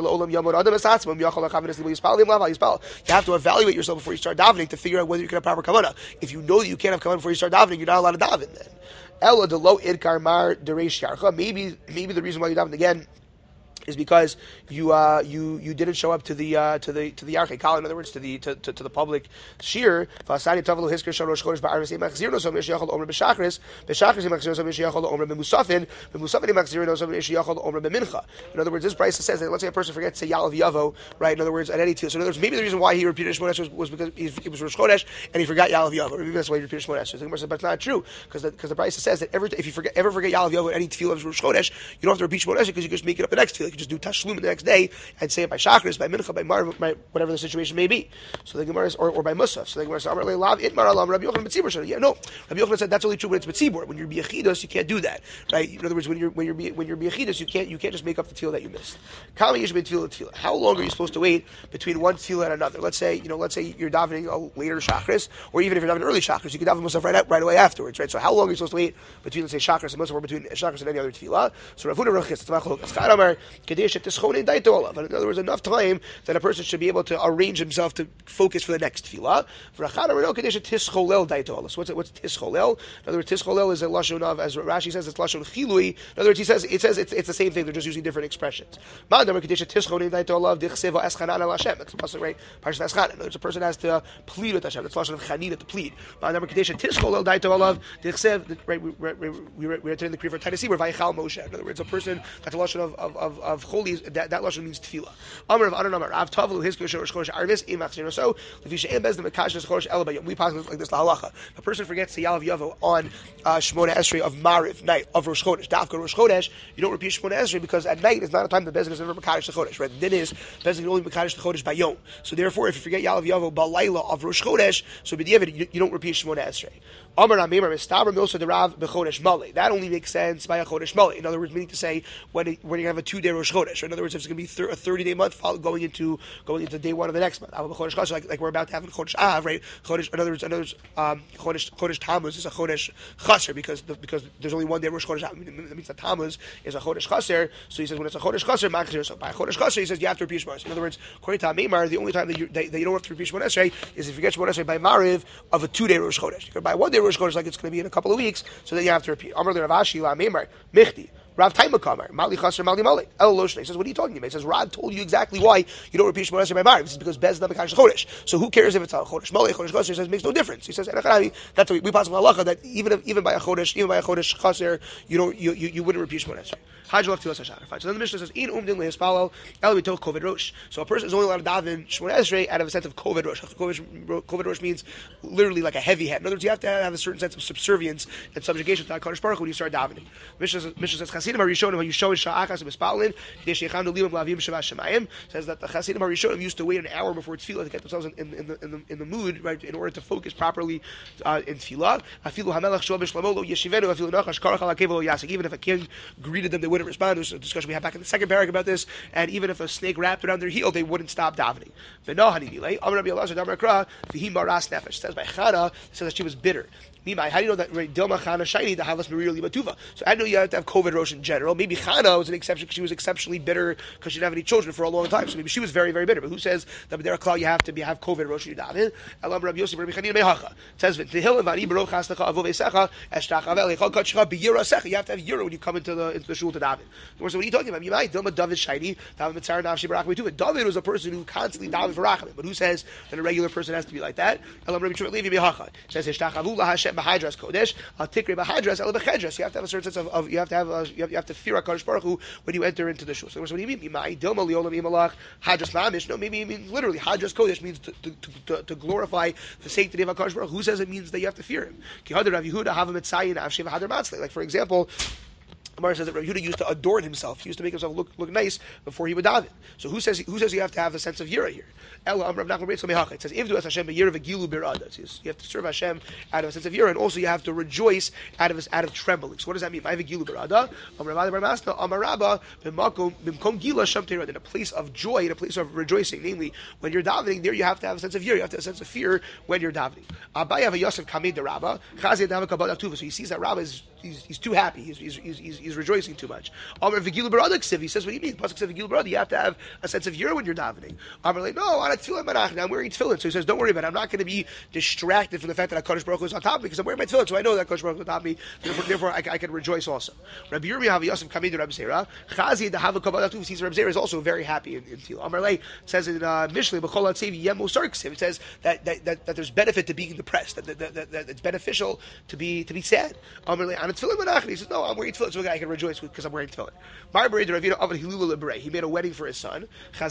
have to evaluate yourself before you start davening to figure out whether you can have proper kavanah. If you know that you can't have kavanah before you start davening, you're not allowed to daven then. Maybe the reason why you davened again is because you didn't show up to the Yarchei Kal, in other words, to the public shir. In other words, this Brisa says that let's say a person forgets to say Yalav Yavo, right? In other words, at any tefillah. So in other words, maybe the reason why he repeated Shmona Esrei was because it was Rosh Chodesh and he forgot Yalav Yavo. Maybe that's why he repeated Shmona Esrei. But it's not true because the Brisa says that if you ever forget Yalav Yavo at any tefillah of Rosh Chodesh, you don't have to repeat Shmona Esrei because you can just make it up the next tefillah. You can just do Tashlum the next day and say it by Shachris, by Mincha, by Mar, by whatever the situation may be. So the Gemara is, or by Musaf. So the Gemara says, Rabbi Yochanan B'tzibur. Yeah, no. Rabbi Yochanan said that's only true when it's B'tzibur. When you're B'yechidus, you can't do that, right? In other words, when you're B'yechidus, you can't just make up the tefillah that you missed. How long are you supposed to wait between one tefillah and another? Let's say you're davening a later Shachris, or even if you're davening early Shachris, you can daven Musaf right away afterwards, right? So how long are you supposed to wait between, let's say, Shachris and Musaf, or between Shachris and any other tefillah? So Rav Huna Rechis, in other words, enough time that a person should be able to arrange himself to focus for the next tefillah. So what's tischolel? In other words, tischolel is a lashon of, as Rashi says, it's lashon chilui. In other words, it says it's the same thing. They're just using different expressions. Right? In other words, a person has to plead with Hashem. It's lashon of chanina to plead. Right? We read in the Kriya for Tainasi where Vaychal Moshe. In other words, a person that's a lashon of holy. That lashon means tefillah. Amar of Adonam Rav Tavlu his Rosh Chodesh Arvis imachzir. So if you say Bez the Mekash Chodesh Elabayim, we pass like this lahalacha. A person forgets the Yalav Yavo on Shmona Esrei of Mariv night of Rosh Chodesh. Dafka Rosh Chodesh, you don't repeat Shmona Esrei because at night is not a time the Bezin is ever Mekash Chodesh. Right? Then is Bezin can only Mekash Chodesh by Yom. So therefore, if you forget Yalav Yavo Balayla of Rosh Chodesh, so b'diavad you don't repeat Shmona Esrei. Amar Amimar Mistaber Milsa the Rav Bechodesh Malay. That only makes sense by a Chodesh Malay. In other words, meaning to say when you're going to have a 2-day Rosh Chodesh. Or in other words, if it's going to be a 30-day month going into day one of the next month. Like we're about to have in Chodesh Av, right? Chodesh. In other words, Chodesh Tammuz is a Chodesh Chaser because there's only one day Rosh Chodesh Av. That means that Tammuz is a Chodesh Chaser. So he says when it's a Chodesh Chaser, Machzir. So by a Chodesh Chaser, he says you have to repeat Shmona Esrei. In other words, according to Amimar, the only time that you don't have to repeat Shmona Esrei is if you get Shmona Esrei by Mariv of a 2-day Rosh Chodesh. You can buy 1-day Rosh Chodesh like it's going to be in a couple of weeks, so then you have to repeat. Amar Rav Ashi la Amimar Michti. Rav Taima Kamar, Mali Chaser, Mali Mali. El Loshne. He says, what are you talking about? He says, Rav told you exactly why you don't repeat Shmona Esrei by Mariv. This is because Bez not Mekadosh Chodesh. So who cares if it's a Chodesh Mali, Chodesh Chaser? He says, it makes no difference. He says, that's what we pass on halacha that even by a Chodesh Chaser, you wouldn't repeat Shmona Esrei. So then the Mishnah says, "In umdin lehispalal el b'toch koved rosh." So a person is only allowed to daven Shmona Esrei out of a sense of koved rosh. Koved rosh means literally like a heavy head. In other words, you have to have a certain sense of subservience and subjugation to HaKadosh Baruch Hu when you start davening. Mishnah says, "Chasidim harishonim hayushoin sha'achas b'spalin k'dei sheichanu lilim lavim sheva shemayim." Says that the Chasidim harishonim used to wait an hour before tefillah to get themselves in the mood, right, in order to focus properly in tefillah. Afilu hamelach shol b'shlamolo yeshivenu afilu nachash karach al hakev lo yasik. Even if a king greeted them, they wouldn't respond. There's a discussion we had back in the second paragraph about this. And even if a snake wrapped around their heel, they wouldn't stop davening. Says by Chana, says that she was bitter. How do you know that Dilma Chana Shiny the Havas Marir Libatuva? So I know you have to have COVID Rosh in general. Maybe Chana was an exception because she was exceptionally bitter because she didn't have any children for a long time. So maybe she was very, very bitter. But who says that B'derech Klal you have COVID Rosh Yudavin? Elam Rabbi Yosef Rabbi Chanina Mehacha. It says V'Tehillim V'Ani Baruch Haslecha Avov Esecha Eshtachavel Echal Kachcha B'Yira Secha. You have to have Yira when you come into the shul to daven. So what are you talking about? You might Dilma David Shiny David Mitzar Nafshi Barachmi too. David was a person who constantly davened for Rachamim. But who says that a regular person has to be like that? Elam Rabbi Shmuel Levi Mehacha. It says Eshtachavu LaHashem B'Hadras Kodesh. Tikri b'hadras, el b'chedras. You have to have a certain sense of you have to fear HaKadosh Baruch Hu when you enter into the shul. So what do you mean? Dilma liolam imalach hadras mamish. No, maybe it means literally hadras kodesh means to glorify the sanctity of HaKadosh Baruch Hu. Who says it means that you have to fear him? Ki hadar Rav Yehuda hava mitzayin avshev hadar matzle. Like for example, Amar says that Rav Yehuda used to adorn himself. He used to make himself look nice before he would daven. So who says you have to have a sense of yira here? It says you have to serve Hashem out of a sense of yira, and also you have to rejoice out of trembling. So what does that mean? In a place of joy, in a place of rejoicing, namely when you're davening, there you have to have a sense of yira. You have to have a sense of fear when you're davening. So he sees that Rabba he's too happy. He's rejoicing too much. He says, what do you mean? You have to have a sense of yira when you're davening. I'm wearing tefillin. So he says, don't worry about it. I'm not going to be distracted from the fact that HaKadosh Baruch Hu is on top of me because I'm wearing my tefillin. So I know that HaKadosh Baruch Hu is on top of me. Therefore I can rejoice also. Rabbi Yirmiyah Yosef Kamid Rabbi Zera. Chazi the Hava Kabbalah sees Rabbi Zera is also very happy in tefillin. Amarle says in Mishlei B'chol Hatzevi Yemo Sarksim. It says that there's benefit to being depressed. That it's beneficial to be sad. Amarle on tefillin Menachem. He says, no, I'm wearing tefillin, so I can rejoice because I'm wearing tefillin. He made a wedding for his son.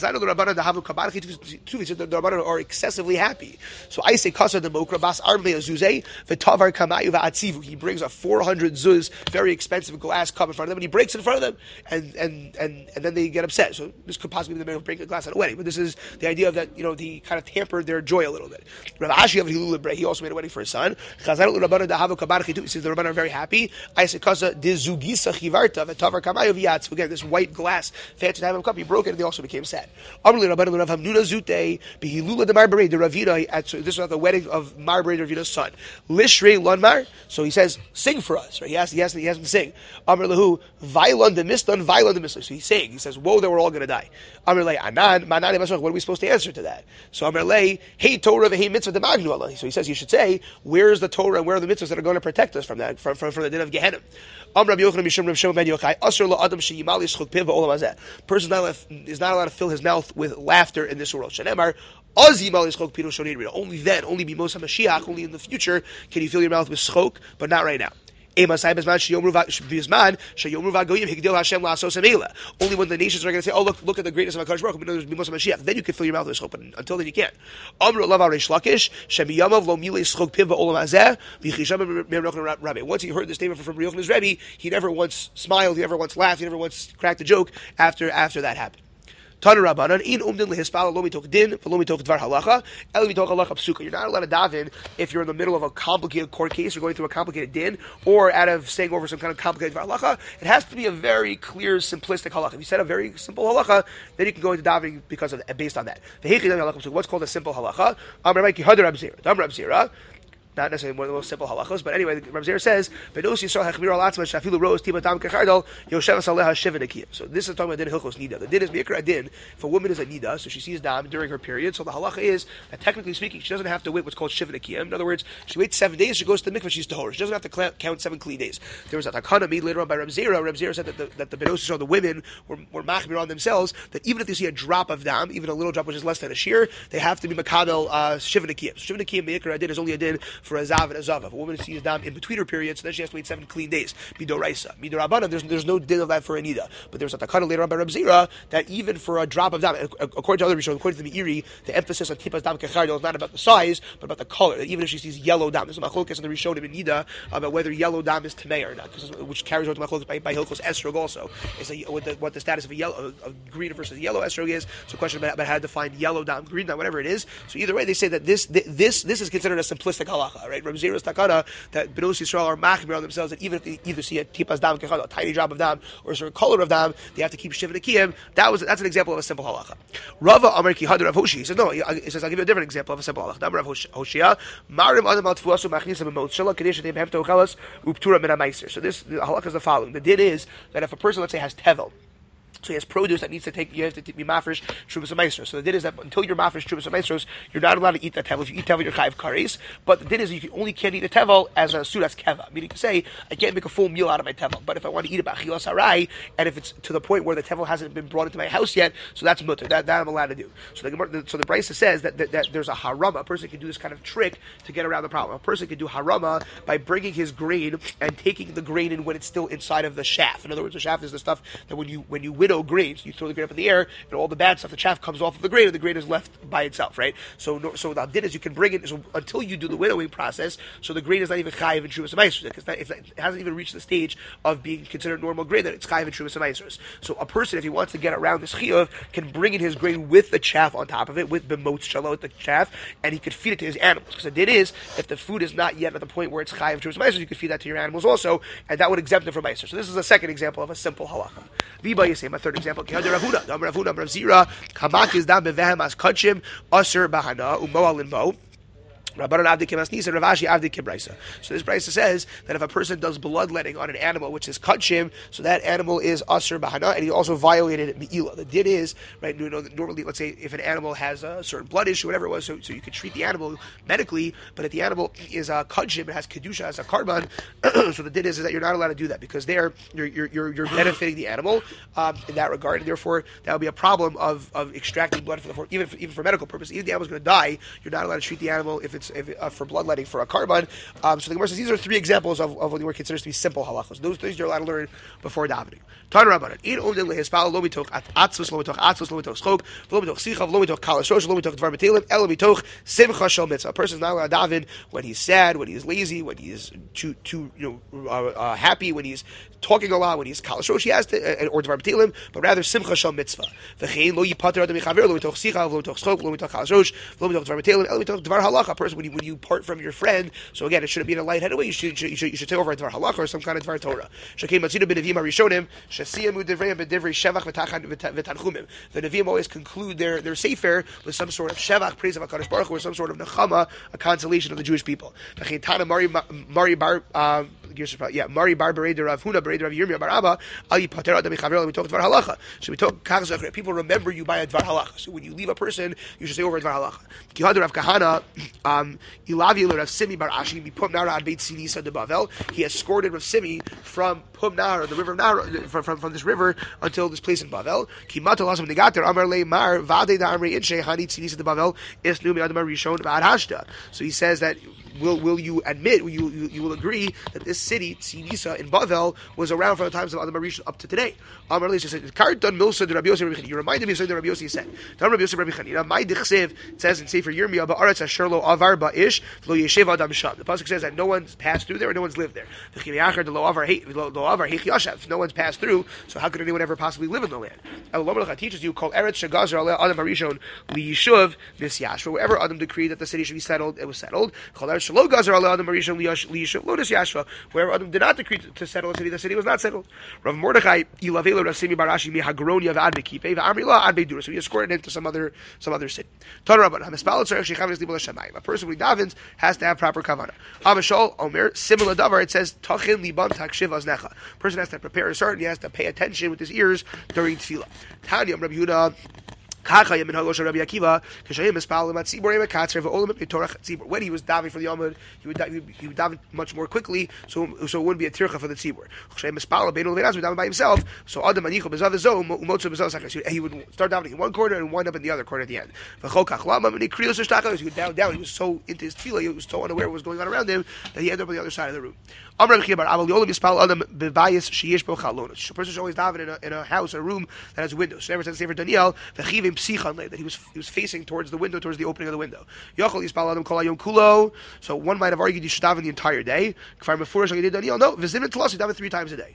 The Rabbanan are excessively happy. So I say Kasa the Mokra Bas Arme Azuze, V'Tavar Kamayu V'Atzivu. He brings a 400 zuz, very expensive glass cup in front of them, and he breaks in front of them, and then they get upset. So this could possibly be the man who breaks a glass at a wedding, but this is the idea of that, he kind of tampered their joy a little bit. Rav Ashi of Hilul Bre, he also made a wedding for his son. He says the Rabbanan are very happy. I say Kasa de Zugisa Chivarta V'Tavar Kamayu V'Atzivu. Again, this white glass fancy to have a cup, he broke it, and they also became sad. Amrli Rabbanan Rav Hamnuna Zute. Behilula de Marbarei, the Ravina, so this was at the wedding of Marbarei, the Ravina's son. Lishrei Lonmar, so he says, sing for us, right? He has him sing. Amr Lahu, Vailon de Miston, Vailon de Miston. So he's saying, he says, whoa, that we're all going to die. Amr Lei, Anan, Manan, what are we supposed to answer to that? So Amr Lei, hey Torah, hey mitzvah de Magnu Allah. So he says, you should say, where's the Torah and where are the mitzvahs that are going to protect us from that, from the din of Gehenna? Amr Rabbi Yochanan Mishum Rav Shimon ben Yochai, Asr lo Adam sheyimali schuk piv v'olam hazeh. Person is not allowed to fill his mouth with laughter in this world. Shenemar, only then, only be Moshe Mashiach, only in the future can you fill your mouth with schok, but not right now. Only when the nations are going to say, oh, look at the greatness of HaKadosh Baruch Hu, there's Moshe Mashiach, then you can fill your mouth with schok, but until then you can't. Once he heard the statement from Yochannan's Rebbe, he never once smiled, he never once laughed, he never once cracked a joke after that happened. Tana Rabbanan, in umdin lehispal lo mitok din, v'lo mitok dvar halacha, el mitok halacha psuka. You're not allowed to daven if you're in the middle of a complicated court case or going through a complicated din, or out of saying over some kind of complicated dvar halacha. It has to be a very clear, simplistic halacha. If you said a very simple halacha, then you can go into davening based on that. What's called a simple halacha? Not necessarily one of the most simple halachos, but anyway, Rav Zera says, so this is talking about din hilchos nida. The din is mikra din. If a woman is a nida, so she sees dam during her period, so the halacha is that technically speaking, she doesn't have to wait what's called shiva nekiyim. In other words, she waits 7 days, she goes to the mikvah, she's tahor. She doesn't have to count 7 clean days. There was a takana made later on by Rav Zera. Rav Zera said that the benos, so the women were machmir on themselves, that even if they see a drop of dam, even a little drop which is less than a shear, they have to be makabel shiva nekiyim. So shiva nekiyim mikra din is only a din for a zav and a zava. If a woman sees dam in between her periods, so then she has to wait 7 clean days. Midoraisa. Midorabana, there's no din of that for a nida. But there's a takana later on by Rav Zera that even for a drop of dam, according to other Rishonim, according to the Meiri, the emphasis on tipas dam kechardel is not about the size, but about the color. That even if she sees yellow dam, there's a machlokes in the Rishonim in nida about whether yellow dam is tamei or not, which carries over to machlokes by Hilchos esrog also. It's what the status of of green versus yellow esrog is. So a question about how to define yellow dam, green dam, whatever it is. So either way, they say that this is considered a simplistic halacha. halacha, right? Rav Zera's takana that Benos Yisrael are machmir on themselves that even if they either see a tipas dam kechad, a tiny drop of dam, or a certain color of dam, they have to keep shiva nekiyim. That's an example of a simple halacha. Rava Amar Ki Hadar Rav Hoshi. He says no. He says I'll give you a different example of a simple halacha. Dam Rav Hoshia Marim Adam Al Tfuasu Machnisa B'Mot Shela Kadesh Deim Hemto Chalas Uptura Min HaMeiser. So the halacha is the following. The din is that if a person, let's say, has tevel, so he has produce that needs to take. You have to be mafresh trubas and maestros. So the din is that until you're mafresh trubas and maestros, you're not allowed to eat that tevel. If you eat tevel, you're chayiv kares. But the din is you only can eat a tevel as a sudas keva, meaning to say I can't make a full meal out of my tevel. But if I want to eat it b'achilas harai, and if it's to the point where the tevel hasn't been brought into my house yet, so that's mutter. That I'm allowed to do. So the Brisa says that there's a harama. A person can do this kind of trick to get around the problem. A person can do harama by bringing his grain and taking the grain in when it's still inside of the shaft. In other words, the shaft is the stuff that when you winnow grains, you throw the grain up in the air, and all the bad stuff, the chaff comes off of the grain, and the grain is left by itself, right? So the din is you can bring it until you do the winnowing process. So the grain is not even chayiv and truvas and because if it hasn't even reached the stage of being considered normal grain, then it's chayiv and truvas and So a person, if he wants to get around this chiyuv, can bring in his grain with the chaff on top of it, with b'motz shalom, with the chaff, and he could feed it to his animals. Because the din is, if the food is not yet at the point where it's chayiv and truvas and you can feed that to your animals also, and that would exempt them from meiser. So this is a second example of a simple halacha. Viba Yisem, a third example. Ravuna, Rav Zira, Kamak is down bevehem as kachim, Aser bahana, umoal in mo. So this Brisa says that if a person does bloodletting on an animal, which is kachim, so that animal is aser bahana, and he also violated mi'ila. The din is, right, normally, let's say, if an animal has a certain blood issue, whatever it was, so you could treat the animal medically, but if the animal is a kachim, it has kedusha as a karban, so the din is that you're not allowed to do that, because there, you're benefiting the animal in that regard, and therefore, that would be a problem of extracting blood even for medical purposes. Even if the animal's going to die, you're not allowed to treat the animal if for bloodletting for a carbon. So the Gemara says these are three examples of what the word considers to be simple halachos. Those things you're allowed to learn before davening. Tan Rabbanan. In Omdin lehispal lo mitoch atzvus lo mitoch schok lo mitoch sichav lo mitoch kalas rosh lo mitoch dvar betelim elo mitoch simcha shel mitzvah. A person is not allowed to daven when he's sad, when he's lazy, when he's too happy, when he's talking a lot, when he's kalas rosh, he has to or dvar betelim, but rather simcha shel mitzvah. V'chein lo yipater adam mechaver lo mitoch sichav lo mitoch schok lo mitoch kalas rosh lo mitoch dvar betelim elo mitoch dvar halacha. A person when you part from your friend, so again, it shouldn't be in a lightheaded way. You should take over a dvar halacha or some kind of dvar Torah. Shekei matzinu b'nevim harishonim shesiyemu divrei b'divrei shevach v'tanchumim. The Nevi'im always conclude their sefer with some sort of shevach, praise of HaKadosh Baruch Hu, or some sort of nechama, a consolation of the Jewish people. Mari bar berei de Rav Huna berei de Rav Yirmiyah bar Abba ali pater adam mechaver lo mitoch dvar halacha. So we talk kach people remember you by a dvar halacha. So when you leave a person, you should say over a dvar halacha. Ki had Rav Kahana ilavi lo Rav Simi bar Ashi mi Pum Nara ad Beit Sinisa de Bavel. He escorted Rav Simi from Pum Nara, the river of Nara, from this river until this place in Bavel. Ki mato lasam negater amar le mar vade da amrei inshe hani Sinisa de Bavel isnu mi adamar rishon ba'ad hashda. So he says that will you admit, you will agree that this city, Tzidisa in Bavel, was around from the times of Adam Rishon up to today. Amar Leisha said, "Kartan Milsa de Rabbi Yossi Rabbi Chanina." You reminded me of something Rabbi Yossi said. Rabbi Yossi Rabbi Chanina, "My dichsev," it says in Sefer Yirmiyah, "Ba'aretz asher lo avar ba'ish lo yeshev adam sham." The pasuk says that no one's passed through there and no one's lived there. If no one's passed through, so how could anyone ever possibly live in the land? Allah teaches you, "Kol eretz shegazer aleh Adam Rishon liyishuv misyashva." Wherever Adam decreed that the city should be settled, it was settled. Wherever Adam did not decree to settle the city was not settled. Rav Mordechai ilavelo Rasimi barashi mi Hagronia v'ad bekipe v'amrila ad beidura. So he escorted him to some other city. A person when he davens has to have proper kavanah. Amashol Omer similar davar. It says tachin liban takshiv aznecha. Person has to prepare his heart and he has to pay attention with his ears during tefillah. Tanya Rabbi Yehuda. When he was davening for the Yomud, he would daven much more quickly, so it wouldn't be a tircha for the tzibur. When he would daven by himself, so he would start davening in one corner and wind up in the other corner at the end. He would down. He was so into his tefillah, he was so unaware of what was going on around him that he ended up on the other side of the room. A person should always daven in a house, a room that has windows. So ever since Sefer Daniel, that he was facing towards the window, towards the opening of the window. So one might have argued you should daven the entire day. No, daven 3 times a day.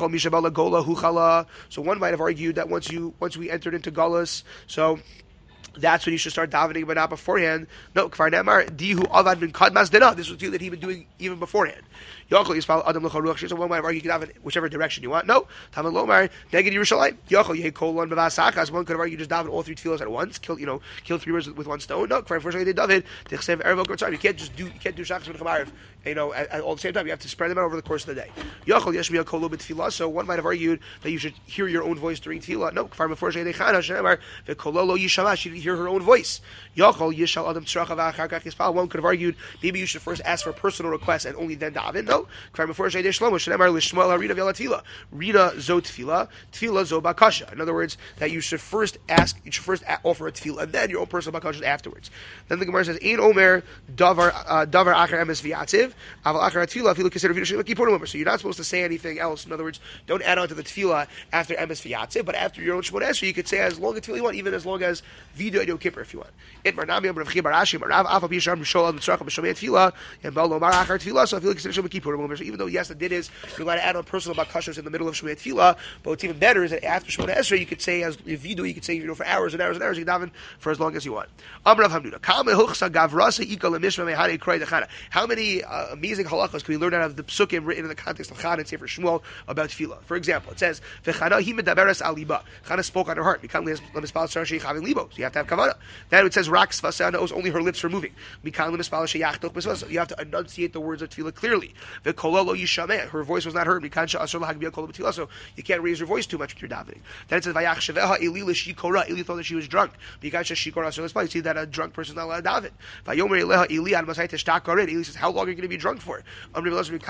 So one might have argued that once we entered into Galus, so that's when you should start davening, but not beforehand. No, kvar nemar dihu avad min kadmas dina. This was the that he'd been doing even beforehand. Yochel yispal adam lecha ruach. So one might argue you can daven whichever direction you want. No, tavan lomar neged Yerushalayim. Yochel yehi kol one b'vasachas. One could argue you just daven all three tefillos at once. Kill three birds with one stone. No, kvar unfortunately they David. You can't do shachas with chamarev. At all the same time, you have to spread them out over the course of the day. Yochel yeshmiya kol b'tefillah. So one might have argued that you should hear your own voice during tefillah. No, kvar before shei dechana shenemar v'kololo yishama. She didn't hear her own voice. Yochel yishal adam tzracha v'achar kach yispal. One could have argued maybe you should first ask for personal requests and only then daven. No, kvar before shei deshlomo shenemar lishmuel harina v'yala tefillah. Rina zo tefillah, tefillah zo bakasha. In other words, that you should first offer a tefillah and then your own personal bakasha afterwards. Then the Gemara says, "Ein omer davar achar emes v'yatziv." So you're not supposed to say anything else. In other words, don't add on to the tefillah after emes v'yatziv, but after your own Shemona Esrei, you could say as long as tefillah you want, even as long as vidu and Yom Kippur if you want. It marnami Rav Chiya bar Ashi Rav Alfa Bisham Mishol Mitzrachah B'Shomei Tefillah and Bal Lomar Achar Tefillah. So if you look at Shemona Kippur, even though yes, the din is you're allowed to add on personal bakashos in the middle of Shemona Tefillah, but what's even better is that after Shemona Esrei, you could say as vidu, you could say for hours and hours and hours. You can daven for as long as you want. Amrav Hamnuda Kama Huchsa Gavrasa Ika LeMishma Mehane Kroy Dechana. How many amazing halachas can we learn out of the psukim written in the context of Chana and Sefer Shmuel about tefillah? For example, it says V'Chana hi medaberes al liba. Chana spoke on her heart. Mikan lemispal shei chavin libo. So you have to have kavanah. Then it says rak svasa knows only her lips were moving. Mikan lemispal sheyachtok b'svasa. You have to enunciate the words of tefillah clearly. V'kololo yishameh. Her voice was not heard. Mikan she'asur lahagbiya kol b'tefillah. So you can't raise your voice too much with your davening. Then it says vayach sheveha eli l'shikora. Eli thought that she was drunk. Mikan she'shikora asur l'spal. You see that a drunk person is not allowed to daven. Vayomer eleha eli ad masay teshtakarin. Eli says, how long are you going to be drunk for? You see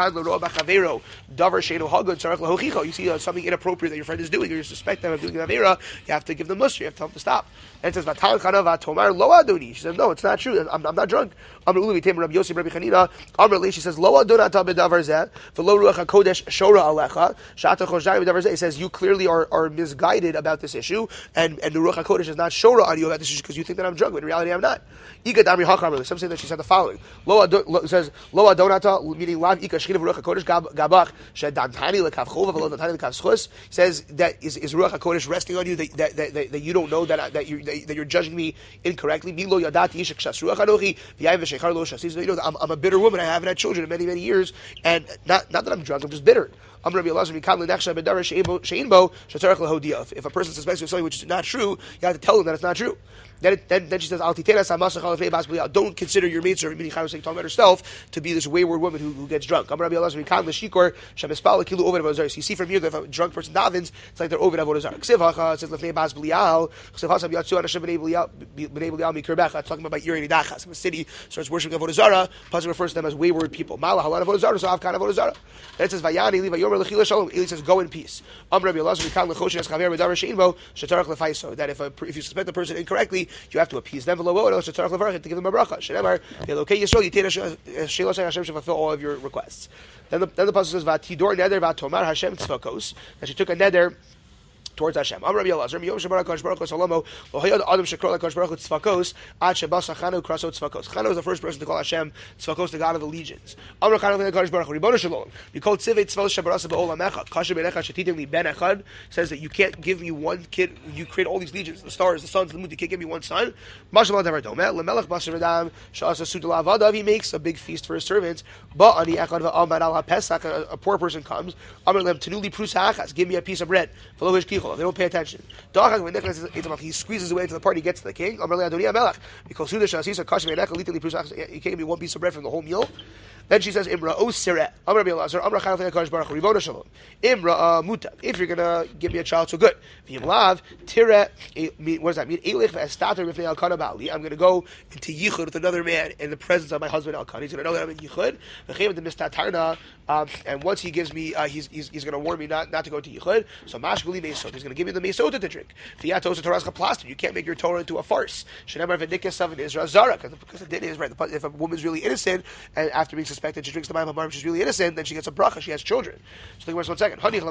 something inappropriate that your friend is doing, or you suspect them of doing an avera, you have to give them muster, you have to tell them to stop. And it says, she says, no, it's not true, I'm not drunk. She says, he says, you clearly are misguided about this issue, and the Ruach HaKodesh is not shora on you about this issue because you think that I'm drunk, but in reality I'm not. Some say that she said the following. It says, Lo Adonata, meaning Lav Ika Shechina Ruach HaKodesh Gabach Shedantani Lekav Chova V'lo Dantani Lekav Schus. Says that is Ruach HaKodesh resting on you that you don't know that you're judging me incorrectly. Milo Yadati Ishak Shas Ruach Anochi V'yayim V'shechar Lo Shas. You know I'm a bitter woman. I haven't had children in many years, and not that I'm drunk. I'm just bitter. If a person suspects you of something which is not true, you have to tell them that it's not true. Then she says, don't consider your maidservant, meaning talking about herself, to be this wayward woman who gets drunk. So you see from here that if a drunk person davens, it's like they're over avodah zarah. It's talking about Yirei Nidachas. If a city starts worshiping avodah zarah, Pasuk refers to them as wayward people. Then it says, Eli says, go in peace. That if you suspect the person incorrectly, you have to appease them to give them a bracha. Fulfill all of your requests. Then the pasuk says, "Vatidor neder vatomar Hashem tzvakos." That she took a neder towards Hashem. Amar Rabbi Elazar, Yom Shabbat Hakadosh Baruch Hu Salomo, Lo Hayad Adam Shekro Hakadosh Baruch Hu Tzvakos, Ad Shebasa Chanu Kraso Tzvakos. Chanu is the first person to call Hashem Tzvakos, the God of the legions. Amar Chanu Hakadosh Baruch Hu, Ribono Shalom. You call Tzivei Tzvos Shabarasa Be'olamecha. Kasher Be'necha Shetitim Li Ben Echad says that you can't give me one kid. You create all these legions, the stars, the suns, the moon. You can't give me one son. Mashallah Davar Domet Lemelech Basar Adam Sha'asa Sudala Avadav. He makes a big feast for his servants. But Ani Echad Va'amad Al HaPesach, a poor person comes. Amar Lem Tenuli Prusa Achas. Give me a piece of bread. Follow his kichol. They don't pay attention. He squeezes away into the party, gets to the king. Because he can't give me one piece of bread from the whole meal. Then she says, Imra o siret. Amra Bielazar, Amra Chalaf Nekadosh Baruch Hu, Rivona Shalom. Imra muta. If you're gonna give me a child, so good. V'yimlav tire. What does that mean? Eilich v'estater b'fnei Elkanah ba'ali. I'm gonna go into yichud with another man in the presence of my husband Elkanah. He's gonna know that I'm in yichud. V'cheim the mistatarna. And once he gives me, he's gonna warn me not to go to yichud. So mashguli meisot. He's gonna give me the meisot to drink. Fiatos Torah's plaster. You can't make your Torah into a farce. Shenemar v'nikas of an Israel zara. Because the din is right. If a woman's really innocent and after being suspected she drinks the mayim hamar, she's really innocent, then she gets a bracha. She has children. So think about 1 second. That's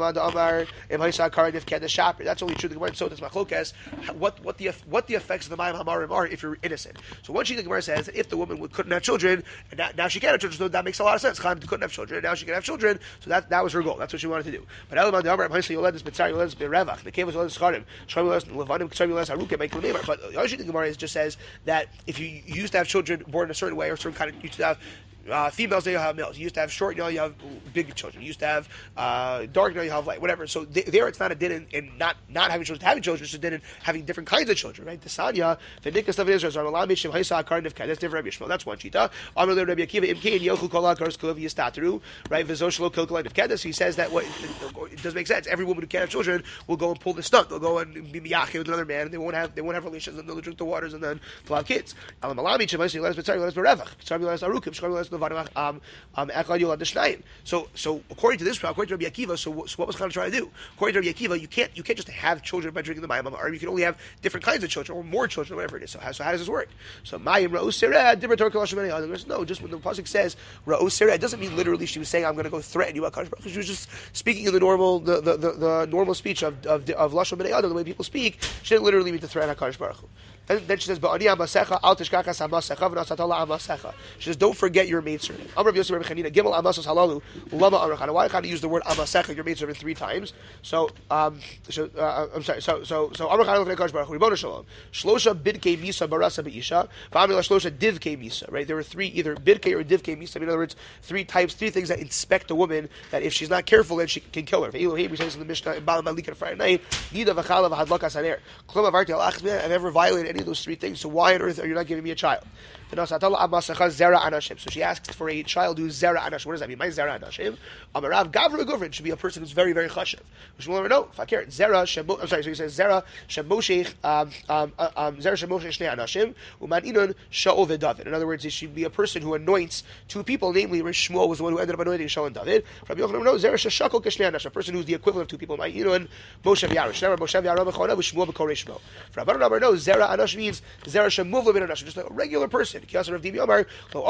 only true. The Gemara so that's machlokes. What the effects of the mayim hamarim are if you're innocent. So one sheet the Gemara says that if the woman couldn't have children, and now she can have children, so that makes a lot of sense. Chaim couldn't have children, now she can have children, so that was her goal. That's what she wanted to do. But berevach. The cave was scharim. Levanim ksharim les harukim make lememar. But the other thing the Gemara just says that if you used to have children born a certain way or a certain kind of, you used to have females, now you have males. You used to have short, now you have big children. You used to have dark, now you have light, whatever. So there it's not a din in not having children, it's a din in having different kinds of children, right? The Sanya, the Nikas of Israel, Zarmalami, Shem Haisa, Akarin of that's different Rabbi Yishmael. That's one shita. Amr le Rabbi Akiva, Imkein, Yochu Kola, Kars Kulav Yistatru, right? Vizoshlo Kilkaline of Kedas. He says that it does make sense. Every woman who can't have children will go and pull the stunt. They'll go and be miyachi with another man, and they won't have relations, and they'll drink the waters, and then they'll have kids. Alamalami, Shem Haisa, Les Betzari, Les Berevach, Shem Les Arukim, Shem Les Levanim, so according to this, according to Rabbi Akiva, so what was Chana trying to do? According to Rabbi Akiva, you can't just have children by drinking the mayim, or you can only have different kinds of children or more children, whatever it is. So how does this work? So mayim ra'os sereh different Torah no, just when the pasuk says ra'os sereh, it doesn't mean literally she was saying I'm going to go threaten you. She was just speaking in the normal normal speech of lashon b'nei adam, the way people speak. She didn't literally mean to threaten HaKadosh Baruch Hu. Then she says, she says, don't forget your maidservant. Why can't you use the word amasecha, your maidservant, 3 times? So I'm sorry. So Shlosha bidkei misa barasa beisha, Shlosha divkei misa. Right? There were 3, either bidkei or divkei misa. In other words, 3 things that inspect a woman that if she's not careful, then she can kill her. We say this in the Mishnah in Bala Malik on Friday night. I've never violated any of those 3 things, so why on earth are you not giving me a child? So she asks for a child who's zera anashim. What does that mean? My zera anashim. Amarav gavra govrin should be a person who's very, very chashiv. Which will never know. Fakir zera shemo. I'm sorry. So he says zera shemoshech zera shemoshech shnei anashim uman inun shaul v'David. In other words, it should be a person who anoints 2 people. Namely, Shmuel was the one who ended up anointing Shaul and David. Rabbi Yochanan no zera sheshakol keshnei anashim. A person who's the equivalent of 2 people. My inun Moshe v'Yarosh. Never Moshe v'Yarosh v'Chonav v'Shmuel v'Korei Shmuel. For Rabbi Yochanan no zera anashim means zera shemuvla ben anashim, just a regular person. In other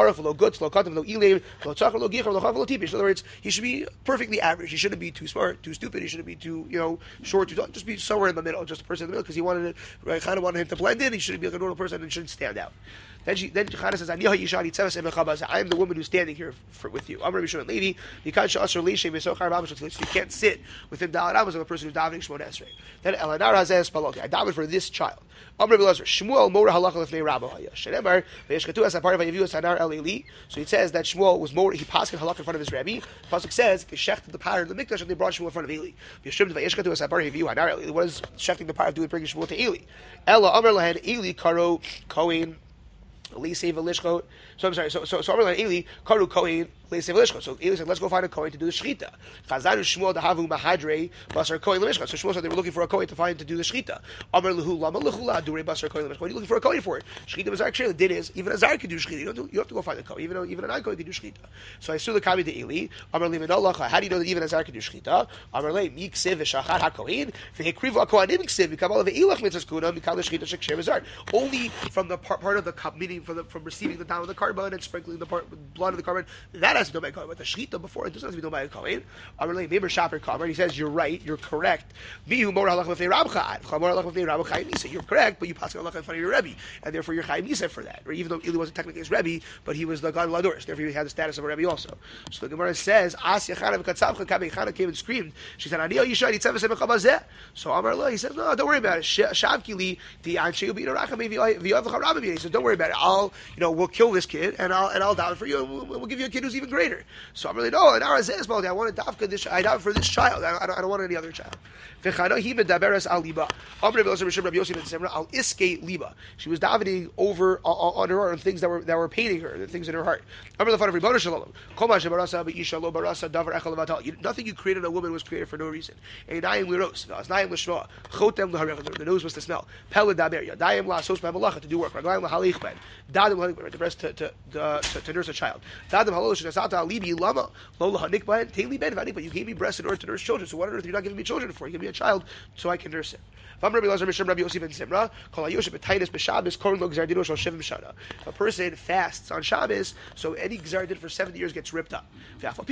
words, he should be perfectly average. He shouldn't be too smart, too stupid. He shouldn't be too, short, too tall. Just be somewhere in the middle, just a person in the middle, because he kind of wanted him to blend in. He shouldn't be like a normal person and shouldn't stand out. Then Chana says, I am the woman who's standing here with you. I'm Rabbi Shimon Levi. You can't sit within Dalet Amos of a person who's davening Shmona Esrei. Then Elanar Hazeh Spaloti. I daven for this child. I'm Rabbi Lazar. Shmuel Mora Halacha Lefnei Rabbi Haya. Shenemar Ve'eshkatu as Apar Vayeviu Sanar El Eli. So it says that Shmuel was more. He passed Halacha in front of his Rebbe. The pasuk says Geshechted the power of the Mikdash and they brought Shmuel in front of Eli. Ve'eshkatu as Apar Vayeviu Hanar El Eli. What is shechting the power of doing bringing Shmuel to Eli? Ella Amar Lahen Eli Karo Kohen. So I'm sorry. So Amar Lahen Eli Karu Kohen. So Eli said, let's go find a Kohen to do the Shechita. Chazanu Shmuel Dahavu Mahadre Basar Kohen Lemishcha. So Shmuel said they were looking for a Kohen to do the Shechita. Amar Lehu Lama Lechula Dure Basar Kohen Lemishcha. What are you looking for a Kohen for? Shechita was actually the din is even a Zar can do Shechita. You have to go find a Kohen. Even an non-Kohen can do Shechita. So I saw the Kami to Eli. Amar Levinolacha. How do you know that even a Zar can do Shechita? Amar Le Miksiv V'Shachat HaKohen V'Hekrivu HaKohanim Ksiv V'Kamal Ve'ilach Mitzvah Kuna V'Kal Shechita Shekshir V'Zar. Only from the part of the cup, meaning from receiving the down of the carbon and sprinkling the blood of the carbon, that has to be done by Kohen. But the Shechita before it doesn't have to be done by a Kohen. He says you're right, you're correct. You're correct, but you pass halacha in front of your Rebbe, and therefore you're Chaim Yisef for that. Or even though Eli wasn't technically his Rebbe, but he was the God Ladors, therefore he had the status of a Rebbe also. So the Gemara says, Chana came and screamed. She said, so Amar Allah, he said, no, don't worry about it. He said, don't worry about it. We'll kill this kid, and I'll daven for you, and we'll give you a kid who's even greater. So I'm really no. And I want to daven for this child. I don't want any other child. She was davening over on her on things that were paining her, the things in her heart. Nothing you created in a woman was created for no reason. The nose was to smell. To do work. The breast to nurse a child. But you gave me breast in order to nurse children. So what on earth are you not giving me children for? You give me a child so I can nurse it. A person fasts on Shabbos, so any gzar din for 7 years gets ripped up. But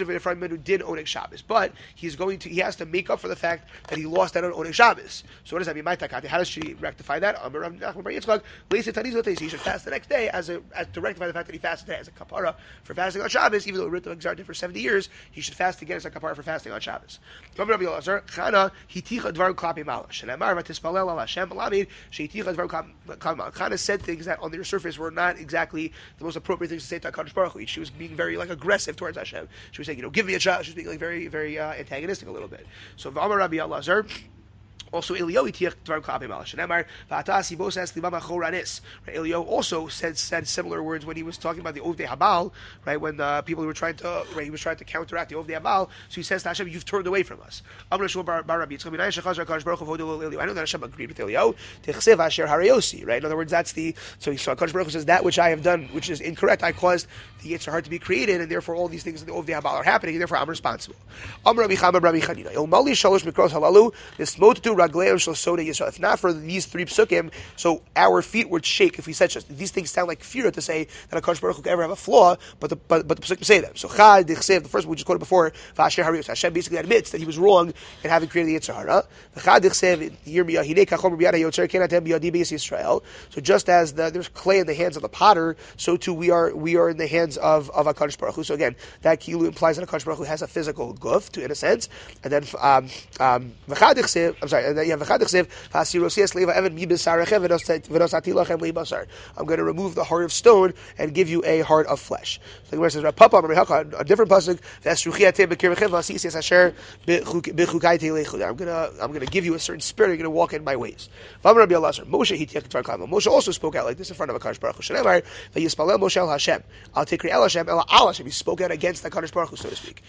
he has to make up for the fact that he lost out on Oneg Shabbos. So what does that mean? How does she rectify that? He should fast the next day as to rectify the fact that he fasted today as a kapara for fasting on Shabbos, even though Rit of did for 70 years, he should fast again as a kapara for fasting on Shabbos. Rabbi Elazar, Chana hiticha dvarim klapi malash. Shneimar v'tispalel al Hashem b'lamid sheiticha dvarim klapi malash. Chana said things that on their surface were not exactly the most appropriate things to say to HaKadosh Baruch Hu. She was being very aggressive towards Hashem. She was saying, give me a child. She was being very antagonistic a little bit. So V'amar Rabbi Elazar. Also, Eliyahu tiach dvarim klapim al Shneimar v'atas yibosas libam achoranis. Eliyahu also said similar words when he was talking about the Ovdei Habal, right? When people were trying to, he was trying to counteract the Ovdei Habal. So he says to Hashem, "You've turned away from us." I know that Hashem agreed with Eliyahu. Tichsev asher harayosi, right? In other words, that's the so HaKadosh Baruch Hu says that which I have done, which is incorrect. I caused the Yetzer Hara to be created, and therefore all these things in the Ovdei Habal are happening, and therefore I'm responsible. If not for these three psukim, so our feet would shake if we said just these things sound like fear to say that HaKadosh Baruch Hu could ever have a flaw, but the psukim say them. So Chad Dichsev, the first one we just quoted before, Vasher Harios, Hashem basically admits that he was wrong in having created the Yetzer Hara. The Chad Dichsev Yirmiyah Hinei Kachom B'Yad HaYotzer Kenatem B'Yadi B'Yis Yisrael. So just as there's clay in the hands of the potter, so too we are in the hands of HaKadosh Baruch Hu. So again, that kilu implies that HaKadosh Baruch Hu has a physical guf, in a sense, and then V'Chad Dichsev, I'm sorry, and then you have V'Chad Dichsev I'm going to remove the heart of stone and give you a heart of flesh. So the Gemara says, a different pasuk. I'm going to give you a certain spirit. You're going to walk in my ways. Moshe also spoke out like this in front of HaKadosh Baruch Hu. I'll take El Hashem, El Hashem. He spoke out against the HaKadosh Baruch Hu, so to speak.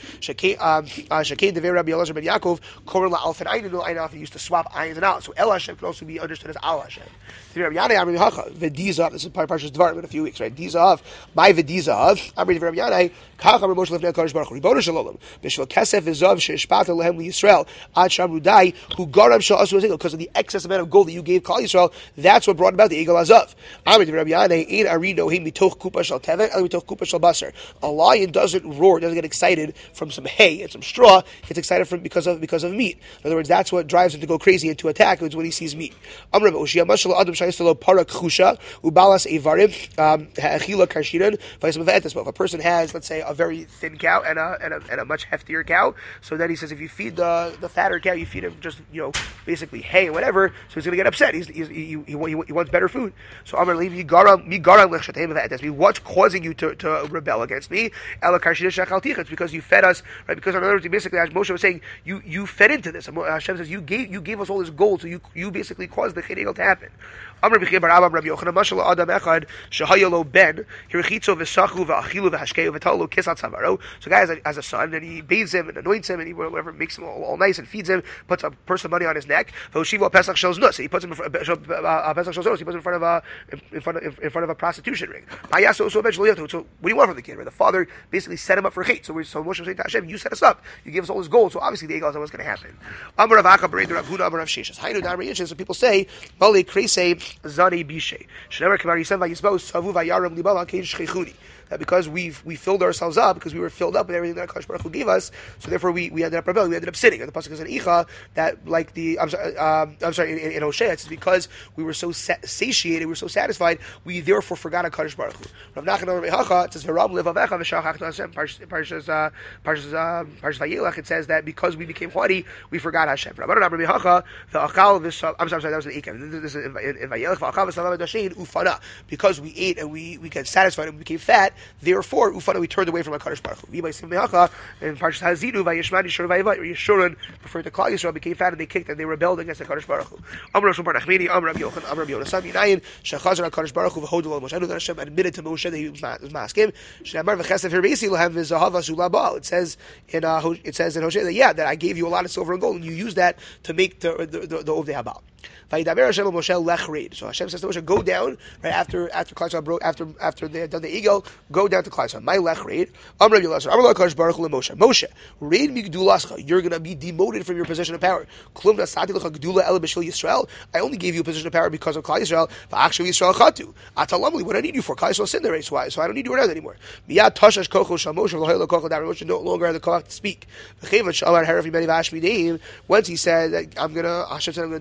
He used to swap ayin and out. So El Hashem can also be understood as Al Hashem. This is part of Parshas Dvarim in a few weeks, right? Dizav, my V'dizav, Amri Rabbi Yanai, Kach Amri Moshe Lefnei HaKadosh Baruch Hu, Ribono Shalom, B'shel Kesef V'zav She'eshpata Lehem L'Yisrael, Ad Shamru Dai, Hu Garam Shal Asu Azigel, because of the excess amount of gold that you gave Klal Yisrael, that's what brought about the Egel Azav. Amri Rabbi Yanai, Ein Ari Nohim Mitoch Kupa Shal Tevet, El Mitoch Kupa Shal Basar. A lion doesn't roar, doesn't get excited from some hay and some straw, gets excited because of meat. In other words, that's what drives him to go crazy and to attack, it's when he sees meat. Amri Oshia Mashal Adam Parak Chusha, Ubalas Evarim, Ha'achila Karshinan, if a person has, let's say, a very thin cow and a much heftier cow, so then he says if you feed the fatter cow, you feed him just basically hay or whatever, so he's going to get upset. He wants better food. So Amar Levi what's causing you to rebel against me? It's because you fed us, right? Because in other words, basically, as Moshe was saying, you fed into this. Hashem says you gave us all this gold, so you basically caused the chedegel to happen. So guys, as a son, and he bathes him and anoints him, and he whatever makes him all nice and feeds him, puts a purse of money on his neck. So he puts him in front of a prostitution ring. So what do you want from the kid? Right? The father basically set him up for hate. So Moshe was saying to Hashem, you set us up, you gave us all this gold, so obviously the Egel is what's going to happen. So people say, Zani Bishay. That because we filled ourselves up, because we were filled up with everything that HaKadosh Baruch Hu gave us, so therefore we ended up rebelling, we ended up sinning. And the pasuk is in Icha that like in Hosea, it's because we were so satiated, we were so satisfied, we therefore forgot HaKadosh Baruch Hu. Rav Nachman it says V'ram levavecha v'shachachta Hashem. Parshas Vayelech, it says that because we became haughty, we forgot Hashem. I'm sorry, that was in Ikem. This is in Vayelech v'achal v'salav v'dashin ufana. Because we ate and we got satisfied and we became fat, therefore, ufana, we turned away from HaKadosh Baruch Hu. In Parshas Hazinu, Vayishman Yishur Vayivot, Yeshurun referred to Klal Yisrael, became fat and they kicked and they rebelled against HaKadosh Baruch Hu. Amar Shmuel Bar Nachmani, Amar Rabbi Yochanan, Amar Rabbi Yonasan, Yinayin, Shechazar HaKadosh Baruch Hu v'hodul al Moshe. I know that Hashem admitted to Moshe that he was masking. Shemar v'chesav hirbesi lahem v'zahava zulabal. It says in Hosea that I gave you a lot of silver and gold and you used that to make the Ovdei Habal. So Hashem says to Moshe, go down right after Klal Yisrael after they had done the Egel, go down to Klal Yisrael. My lech raid. Amar HaKadosh Baruch Hu Moshe. Moshe, raid migdulascha. You're going to be demoted from your position of power. Klum nasati lecha gedula el b'shel Yisrael. I only gave you a position of power because of Klal Yisrael. V'achshav Yisrael chatu. Atalamli. What do I need you for? Klal Yisrael sin the race. Why? So I don't need you around anymore. Miyad tashash kocho shal Moshe v'loheil kocho dar. Moshe no longer had the koch to speak. V'chevat shamar herav yimeni v'ashmideim. Once he said that Hashem said I'm going to destroy them.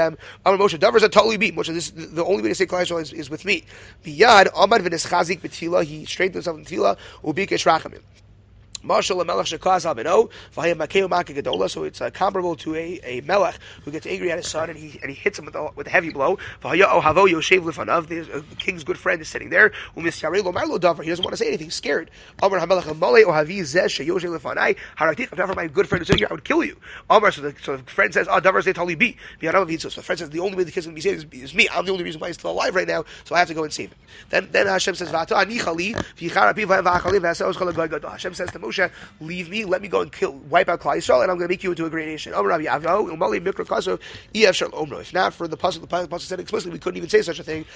them. Amar Moshe, Davers are totally beat. Moshe, this the only way to say Klal Yisrael is with me. Biyad Amad v'nischazik b'tefillah. He strengthened himself in tefillah. Ubikesh rachamim. Marshal a melech shekaz abeno v'hayim makeu maka gedola. So it's comparable to a melech who gets angry at his son and he hits him with a heavy blow. V'haya ohavo yoshev lefanav. The king's good friend is sitting there. Umisyarei lo marlo davar. He doesn't want to say anything. He's scared. Amar hamelech amalei ohavi zeh sheyoshev lefanai. Haratich. If ever my good friend is sitting here, I would kill you. Amar. So the friend says, "Oh, davar zeh tali bi." So the friend says, "The only way the kid's going to be saved is me. I'm the only reason why he's still alive right now. So I have to go and save him." Then Hashem says, "V'ata anichali v'yicharapi v'achali v'asel oschal gadol." Hashem says to Moshe, "Leave me, let me go and wipe out Klal Yisrael, and I'm going to make you into a great nation." If not for the pasuk said explicitly, we couldn't even say such a thing.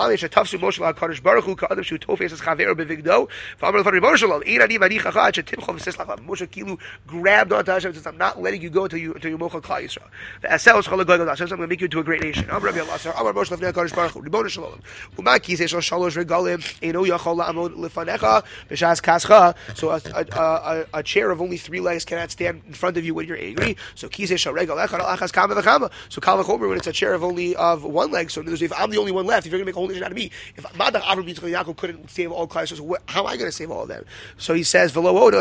Moshe grabbed onto Hashem and says, "I'm not letting you go until you mochel Klal Yisrael. I'm going to make you into a great nation." So a chair of only 3 legs cannot stand in front of you when you're angry. So so kal v'chomer when it's a chair of only 1 leg. So if I'm the only one left, if you're going to make a whole nation out of me, if Madach Avram Yitzchak Yaakov couldn't save all Klal Yisrael, so how am I going to save all of them? So he says,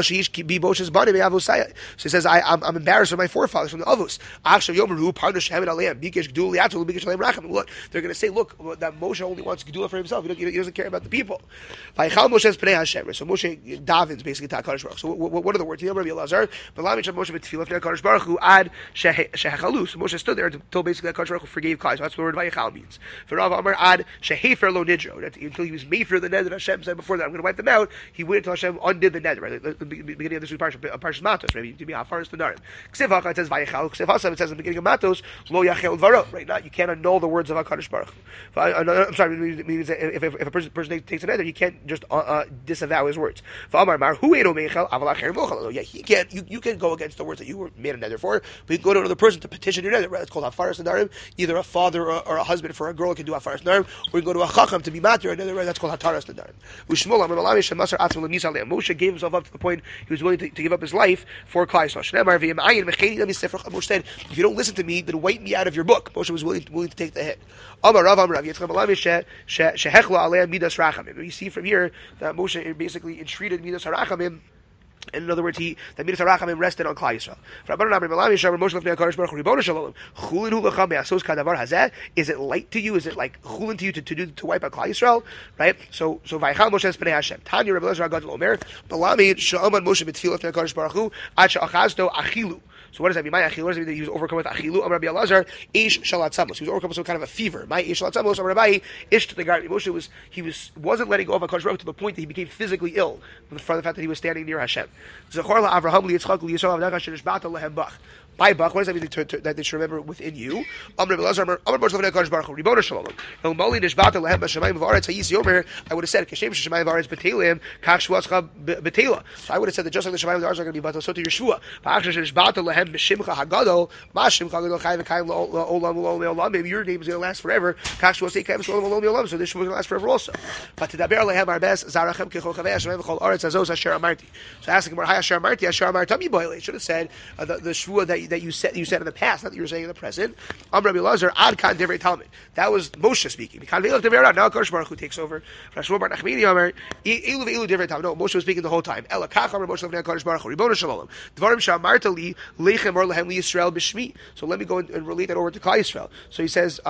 so he says, I'm embarrassed of my forefathers from the Avos. Look, they're going to say, look, that Moshe only wants Gedula for himself. He doesn't care about the people. So Moshe davens basically to HaKadosh Baruch. So what are the words? Moshe stood there until basically HaKadosh Baruch forgave Klal. So that's what the word Vayachal means. Until he was made for the neder that Hashem said before that I'm going to wipe them out. He waited until Hashem undid the neder. Right? The beginning of this week's Parshas Matos, maybe to be how far is the Narim. Ksiv Haka, it says Vayachal. Ksiv Hasa, it says in the beginning of Matos, Lo Yachel Dvaro. Right? Not you can't annul the words of HaKadosh Baruch. I'm sorry. It means that if a person takes a neder, you can't just disavow his words. Yeah, you can go against the words that you were made a nether for, but you can go to another person to petition your nether. Right? It's called hafaras nedarim. Either a father or a husband for a girl can do hafaras nedarim, or you can go to a chacham to be matir another. Right? That's called hataras nedarim. Moshe gave himself up to the point he was willing to give up his life for Klal Yisrael. Moshe said, "If you don't listen to me, then wipe me out of your book." Moshe was willing to take the hit. You see from here that Moshe basically entreated midas harachamim. And in other words, that Midas HaRachamim rested on Klal Yisrael. Is it light to you? Is it like chulin to you to wipe out Klal Yisrael? Right? So Vaychal Moshe Pnei Hashem. Tanya Rebbe Elazar Gadol Omer. Balami Sha'aman Moshe B'Tfilah Pnei HaKadosh Baruch Hu Ad She'achazto Achilu. So what does that mean? My achilu, what does that mean that he was overcome with achilu? Amar Rabbi Elazar, ish shalatzamos. He was overcome with some kind of a fever. My ish shalatzamos. Amar Rabbi, ish to the guard. Moshe wasn't letting go of HaKadosh Baruch Hu to the point that he became physically ill from the fact that he was standing near Hashem. Zechor la'Avraham li'Yitzchak li'Yisrael avnach asher nishba'ta lehem bach. By bach, what does that mean that they should remember within you? Amar Rabbi Elazar, Amar Moshe Lefnei HaKadosh Baruch Hu, Ribono Shalom. El moli nishba'ta lehem b'shamayim v'aretz hayis yomer. I would have said, Kashem shemayim v'aretz b'teilim, kach shvuascha b'teila. So I would have said that just like the shamayim and the aretz are going to be batal, so to your shvua. V'achar shenishba'ta lehem b'shimcha hagadol, ma shimcha hagadol chayim v'kayim la'olam v'olam v'olam. Maybe your name is going to last forever. Kach shvuascha kayim v'olam v'olam v'olam. So this shvua is going to last forever also. But to daber lehem arbes zarachem kechol chavei hashamayim v'chol aretz azos asher amarti. So asking more, asher amarti, asher amartami boile. It should have said the shvua that you said in the past, not that you were saying in the present. Rabbi Elazar, ad kan divrei Talmud. That was Moshe speaking. Now HaKadosh Baruch Hu takes over. No, Moshe was speaking the whole time. So let me go and relate that over to Klal Yisrael. So he says,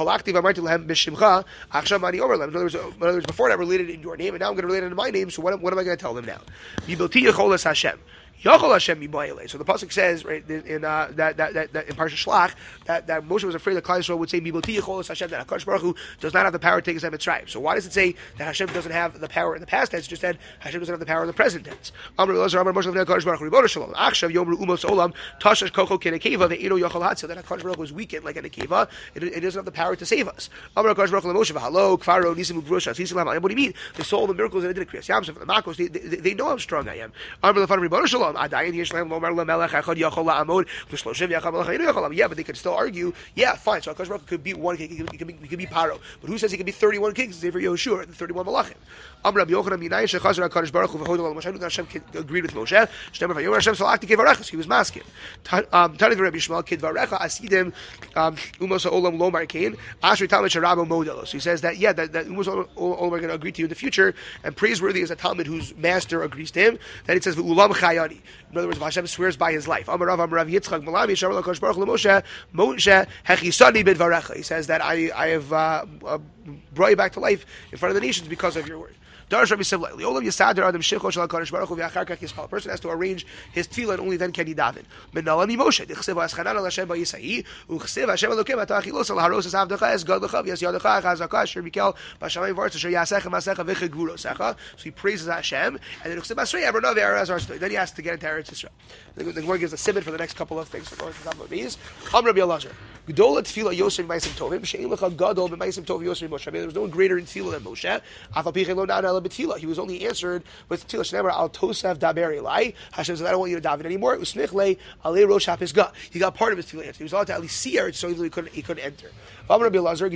in other words, before that I related it in your name, and now I'm going to relate it in my name, so what am I going to tell them now? Yachol Hashem mibayile. So the pasuk says, right, in that in Parsha Shlach, that Moshe was afraid that Klal Yisrael would say Miboti Yachol Hashem, that HaKadosh Baruch Hu does not have the power to take his Mitzrayim. So why does it say that Hashem doesn't have the power in the past tense? Just that Hashem doesn't have the power in the present tense. Amar Elazar, Amar Moshe Lefnei HaKadosh Baruch Hu, Ribono Shalom. Achshav Yomru Umos Olam Tashash Kocho Kenekeva ve'Eino Yachol Hatzil. That HaKadosh Baruch Hu was weakened like a nekeva. It doesn't have the power to save us. Amar HaKadosh Baruch Hu Moshe v'Halo Kfaro Nisim U'Grosha Sisim Lam. What do you mean? They saw all the miracles that I did at Kriyas Yamsuf and the Makos. They know how strong I am. Amar Lefan Ribono Shalom. Shalom Adayin Yishlam Lomar Lamelech Echad Yachol La'amod V'Shloshim Yachal Melech Hayinu Yachol. Yeah, but they could still argue. Yeah, fine. So Hakadosh Baruch Hu could be one king. He could be Paro. But who says he could be 31 kings? It's for Yehoshua, the 31 Malachim. Amr Rabbi Yochanan Minay Shechazar Hakadosh Baruch Hu V'Hodol Al Moshe. Hashem agreed with Moshe. Shneimar Vayomer Hashem Salakti Kevarechas. He was masking. Tani Rabbi Shmuel Kidvarecha Asidim Umos Olam Lomar Kain Ashri Talmud Sharabo Modelos. So he says that that Umos Olam are going to agree to you in the future, and praiseworthy is a Talmud whose master agrees to him. Then it says Ulam Chayani. In other words, Hashem swears by his life. Amar Rav Yitzchak Malami Sharab Hakadosh Baruch Hu Moshe Moshe Hechisani Bidvarecha. He says that I have brought you back to life in front of the nations because of your word. A person has to arrange his tefillah, and only then can he daven. So he praises Hashem, and then he has to get into Eretz Yisrael. The Gemara gives a simon for the next couple of things. There's no greater in tefillah than Moshe. He was only answered with tefillah. Shneimar al Tosaf daber elai. Hashem said, I don't want you to daven anymore. Usmichle alei rosh hapisga. He got part of his tefillah answered. He was allowed to at least see Eretz, so he couldn't enter. So a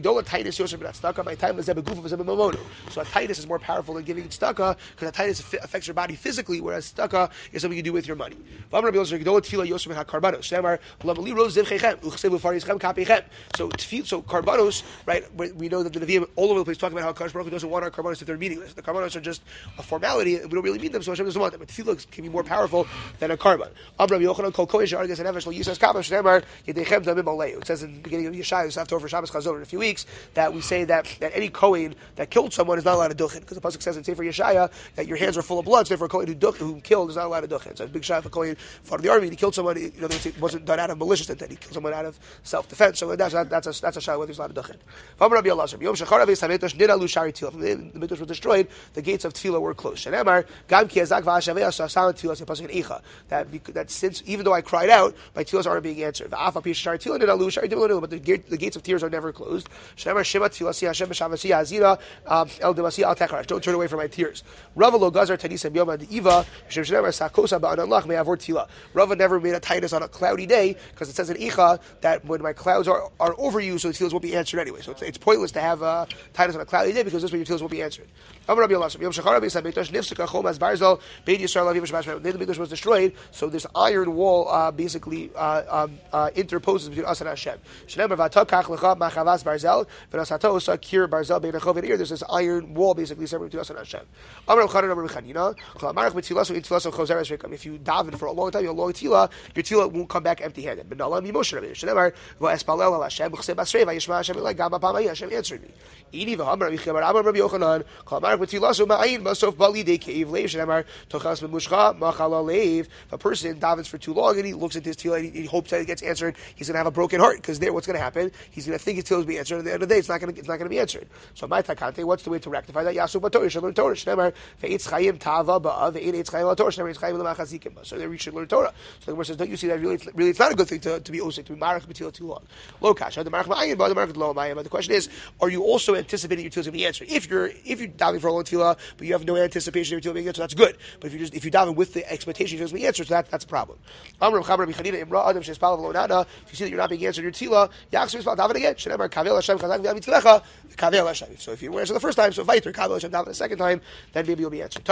Titus is more powerful than giving tzedakah, because a Titus affects your body physically, whereas tzedakah is something you do with your money. So karbanos, right? We know that the Nevi'im all over the place talk about how Hakadosh Baruch Hu doesn't want our karbanos if they're meaningless. The karbanos are just a formality, and we don't really mean them, so Hashem doesn't want them. But tefillah can be more powerful than a karban. It says in the beginning of Yeshaya, after over Shabbos Chazor in a few weeks, that we say that any Kohen that killed someone is not allowed to duchen, because the pasuk says in Sefer Yeshaya that your hands are full of blood. So therefore, a Kohen who killed is not allowed to duchen. So it's a big shayla if a Kohen fought in the army and he killed someone. It wasn't done out of malicious intent. He killed someone out of self-defense. So that's a shayla whether he's allowed to duchen. The Mikdash was destroyed. The gates of Tefillah were closed. That since even though I cried out, my tefillahs aren't being answered. But the gates of tears are never closed. Don't turn away from my tears. Rava never made a Titus on a cloudy day, because it says in Icha that when my clouds are over you, so the tefillahs won't be answered anyway. So it's pointless to have Titus on a cloudy day, because this way your tefillahs won't be answered. When the Mikdash was destroyed, so this iron wall basically interposes between us and Hashem. There's this iron wall basically separating between us and Hashem. If you daven for a long time, your tefillah won't come back empty-handed. Hashem answered me. A person davens for too long and he looks at his tefillah and he hopes that it gets answered, he's going to have a broken heart, because there, what's going to happen? He's going to think his tefillah will be answered, and at the end of the day, it's not going to be answered. So my takante, what's the way to rectify that? Yasuk b'Torah, should learn Torah. Shneimar ve'etz chayim tava ba'av ve'etz chayim l'Torah. Shneimar etz chayim l'machazikim. So then we should learn Torah. So the Gemara says, don't you see that really it's not a good thing to be osik, to be marach b'tefillah too long. Lo kasha, the marach ma'ayin, but the marach lo ma'ayin. But the question is, are you also anticipating your tefillah is going to be answered? If you're davening for a long tefillah, but you have no anticipation of your tefillah being answered, that's good. But if you daven with the expectation your tefillah is going to be answered, so that's a problem. If you see that you're not being answered your tefillah, daven again. So if you were answered the first time, so Vaiter, Kavel Hashem daven the second time, then maybe you'll be answered.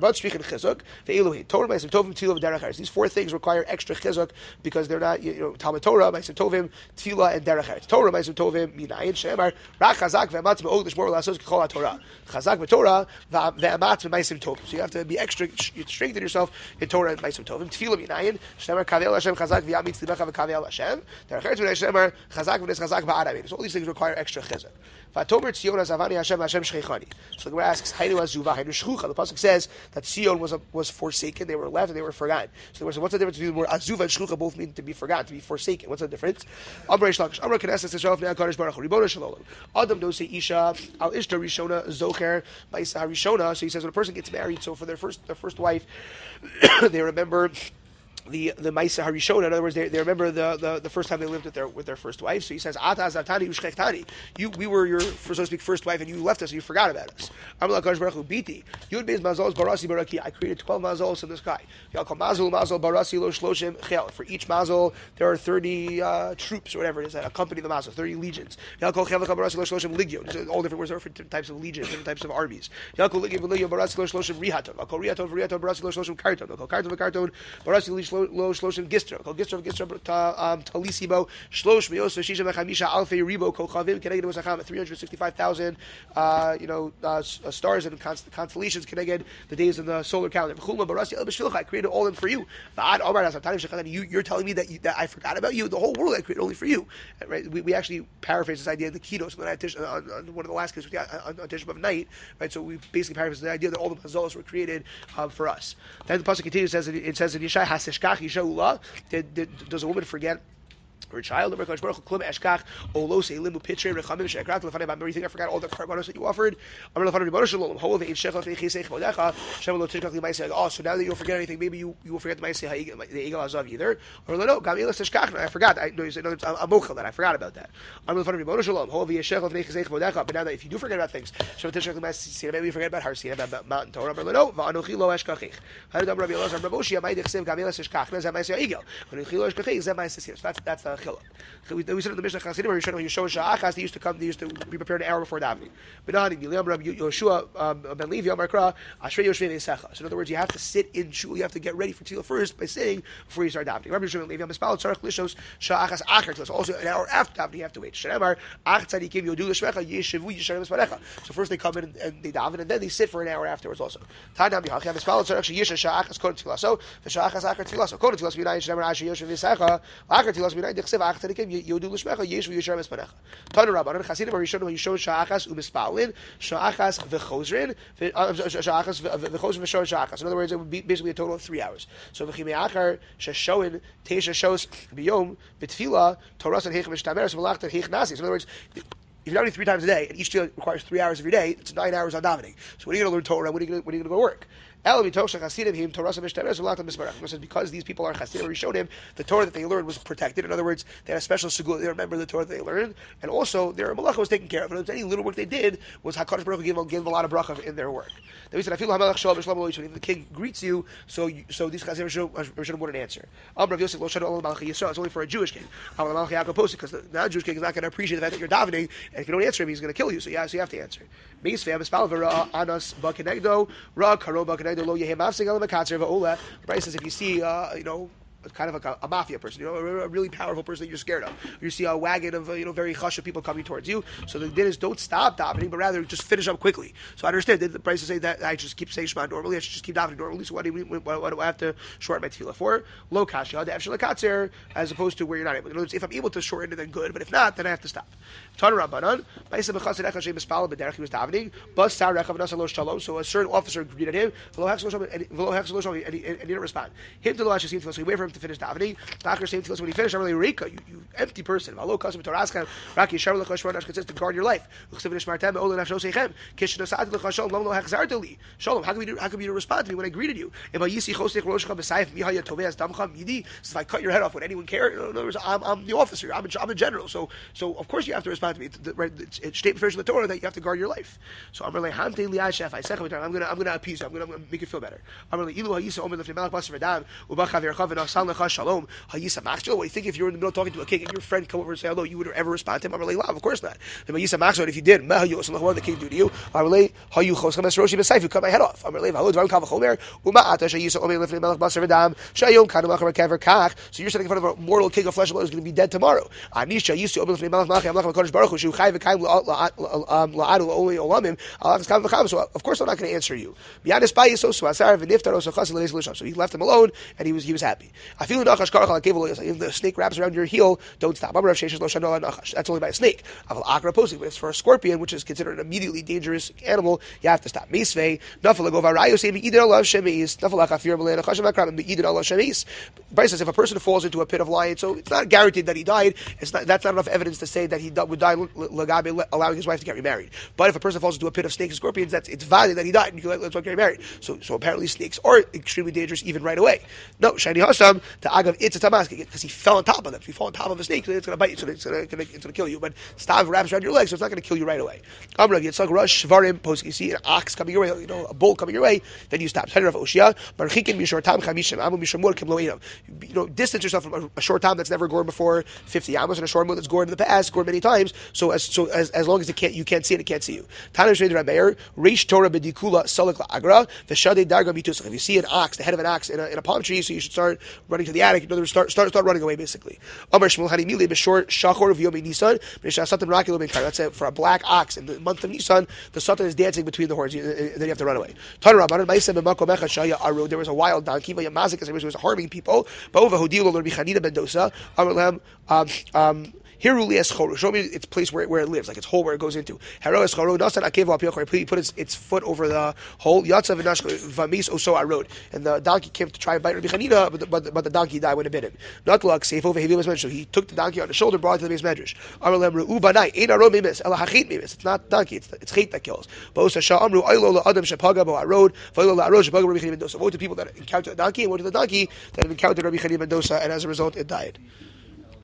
These four things require extra chizuk, because they're not, Talmud Torah, Ma'asim Tovim, Tefillah, and Derech Eretz. Torah, Ma'asim Tovim, Minayin, Shemar, Ra Chazak, Ve'amat, Me'od, Lishmor, L'Asos, K'chol HaTorah. Chazak v'Torah, Ve'amat, Ma'asim Tovim. So you have to be extra, you strengthen yourself in Torah and Ma'asim Tovim. Tefillah, Minayin, Shemar, Kavel Hashem, Chazak, Ve'amitz, Libecha, Ve'kavel Hashem. Derech Eretz, Shemar, Chazak, Ve'nes, Chazak, Ba'aramin. So all these things require extra chizuk. Vatomer Tzion Azavani Hashem Hashem Shcheichani. So the Gemara asks, Hainu Azuva, Hainu Shchucha. The pasuk says that Tzion was forsaken, they were left, and they were forgotten. So the Gemara says, what's the difference between the word Azuva and Shchucha? Both mean to be forgotten, to be forsaken. What's the difference? Amrei Shlakish, Amrei Knesset Yisrael Fnei HaKadosh Baruch Hu, Ribono Shel Olam. Adam Dosei Isha Al Ishta Rishona Zocher Ma'isa Rishona. So he says when a person gets married, so for their first wife, they remember the Maisa Harishon. In other words, they remember the first time they lived with their first wife. So he says, Ata Azavtani Ushchechtani. We were your, so to speak, first wife, and you left us and you forgot about us. Amar Lakadosh Baruch Hu Biti. Yud Beis Mazolos Barasi Baraki. I created 12 mazolos in the sky. Yalkal Mazol Mazol Barasi Lo Shloshim Chel. For each mazol, there are 30 troops or whatever it is that accompany the mazol, 30 legions. Yalkal Chel Barasi Lo Shloshim Legion. All different words, different types of legions, different types of armies. Yalkal Legion Barasi Lo Shloshim Rihaton. Yalkal Rihaton Barasi Lo Shloshim Karton. Yalkal Karton Barasi Lo Shloshim Gistra. Kol Gistra Talisibo Shlosh Miosa Shisha Mechamisha Alfei Ribo Kochavim Keneged Wasacham 365,000 stars and constellations Keneged the days in the solar calendar. I created all of them for you. You're telling me that I forgot about you. The whole world I created only for you. Right? We actually paraphrase this idea in the Kiddos on one of the last cases on Tisha B'Av night. Right? So we basically paraphrase the idea that all the mazolos were created for us. Then the pasuk continues. It says in Yeshai Haseshkach Yishaula. Does a woman forget her child? You think I forgot all the karbanos that you offered? Oh, so now that you don't forget anything, maybe you will forget the Ma'aseh Ha'egel Azav either. Or no, I forgot. I know a mochel that I forgot about that. But now that if you do forget about things, maybe you forget about Har Sinai, about Mountain Torah. That's the chiluk. We said in the Mishnah Chassidim, Yeshua Sha'achas, they used to be prepared an hour before davening. Yoshua ben Levi Amar Kra, Ashrei Yoshvei Veisecha. So in other words, you have to sit in shul, you have to get ready for tefillah first by saying before you start davening. Rabbi Yoshua ben Levi Amar Spal Tzarech Lishos Sha'achas Acher Tefillah. Also an hour after davening, you have to wait. Shemar Ach Tzadikim Yodu L'Shmecha Yeshivu Yisharim Esparecha. So first they come in and they daven, and then they sit for an hour afterwards also. Tadam Yacham Spal Tzarech Yisha Sha'achas Kodem Tefillah. So the Sha'achas Acher Tefillah. So Kodem Tefillah B'nai Shemar Ashrei Yoshvei Veisecha. Acher Tefillah B'nai Dechsev Ach Tzadikim Yodu L'Shmecha Yeshivu Yisharim Esparecha. Tanu Rabbanan Chassidim Arishonim Yishon Sha'achas U'Mispalin Sha'achas V'Chozrin Sha'achas V'Chozrin V'Shon Sha'achas. In other words, it would be basically a total of 3 hours. So V'Chimei Achar Sheshoin Teisha Shos B'Yom B'Tfila Toras and Heich V'Shtameres V'Lachta Heich Nasis. In other words, if you're davening 3 times a day and each tefillah requires 3 hours of your day, it's 9 hours on davening. So when are you going to learn Torah? When are you going to go to work? Because these people are Chassidim Rishonim, the Torah that they learned was protected. In other words, they had a special segula. They remember the Torah that they learned, and also their malacha was taken care of. And any little work they did was HaKadosh Baruch Hu gave them a lot of bracha in their work. Then we said, if the king greets you, so these Chassidim Rishonim wouldn't answer. It's only for a Jewish king. Because the non-Jewish king is not going to appreciate the fact that you're davening, and if you don't answer him, he's going to kill you. So you have to answer. Bryce says if you see, kind of like a mafia person, a really powerful person that you're scared of. You see a wagon of, very chashuv people coming towards you. So the din is don't stop davening, but rather just finish up quickly. So I understand that the price say that I just keep saying Shema normally. I should just keep davening normally. So what do I have to shorten my tefillah for? Lo kasha, the efshel katzer, as opposed to where you're not able. In other words, if I'm able to shorten it, then good. But if not, then I have to stop. Tana Rabbanan, he was davening. Bas sar rechav nasa lo shalom. So a certain officer greeted him. And he didn't respond. Him to the last so he waited for him to finish davening. When he finished, I'm really Reka, you empty person. To guard your life. Shalom, how come you don't respond to me when I greeted you? If I cut your head off, would anyone care? In other words, I'm the officer. I'm a general. So of course you have to respond to me. It's statement first in the Torah that you have to guard your life. So I'm going to appease you. I'm going to make you feel better. Shalom. What do you think if you're in the middle talking to a king and your friend come over and say hello, you would ever respond to him? Of course not. If you did, what did the king do to you? You cut my head off. So you're sitting in front of a mortal king of flesh and blood who's going to be dead tomorrow. Of course I'm not going to answer you. So he left him alone and he was happy. If the snake wraps around your heel, don't stop. That's only by a snake. But it's for a scorpion, which is considered an immediately dangerous animal, you have to stop. Bryce says if a person falls into a pit of lions, so it's not guaranteed that he died. That's not enough evidence to say that he would die allowing his wife to get remarried. But if a person falls into a pit of snakes and scorpions, it's valid that he died and you can let his wife get remarried. So apparently snakes are extremely dangerous even right away. No, Shani Hasam, them to agav it's a tamas because he fell on top of them. If you fall on top of a snake, it's going to bite you, so it's going to kill you. But stav wraps around your leg, so it's not going to kill you right away. Amrav Yitzchak Rosh Shvarim Post. You see an ox coming your way, a bull coming your way, then you stop. Distance yourself from a short time that's never gored before, 50 amos, and a short that's gored in the past, gored many times. So as long as you can't see it, it can't see you. Reish Torah bedikula salak la'agra v'shadei darga mitusach. If you see an ox, the head of an ox in a palm tree, so you should start running to the attic. In other words, start running away basically. Amar Shmuel Hanimili b'shor shachor v'yom Nisan b'shasatan rakil b'kar. That's it for a black ox in the month of Nisan. The satan is dancing between the horns. Then you have to run away. There was a wild donkey, it was harming people. Show me its place where it lives, like its hole where it goes into. He put its foot over the hole. And the donkey came to try and bite Rabbi Chanina, but the donkey died when it bit him. Not luck, safe over he took the donkey on the shoulder, brought it to the base medrash. It's not donkey, it's hate that kills. Woe to people that encountered a donkey, and woe to the donkey that encountered Rabbi Chanina Mendoza, and as a result it died.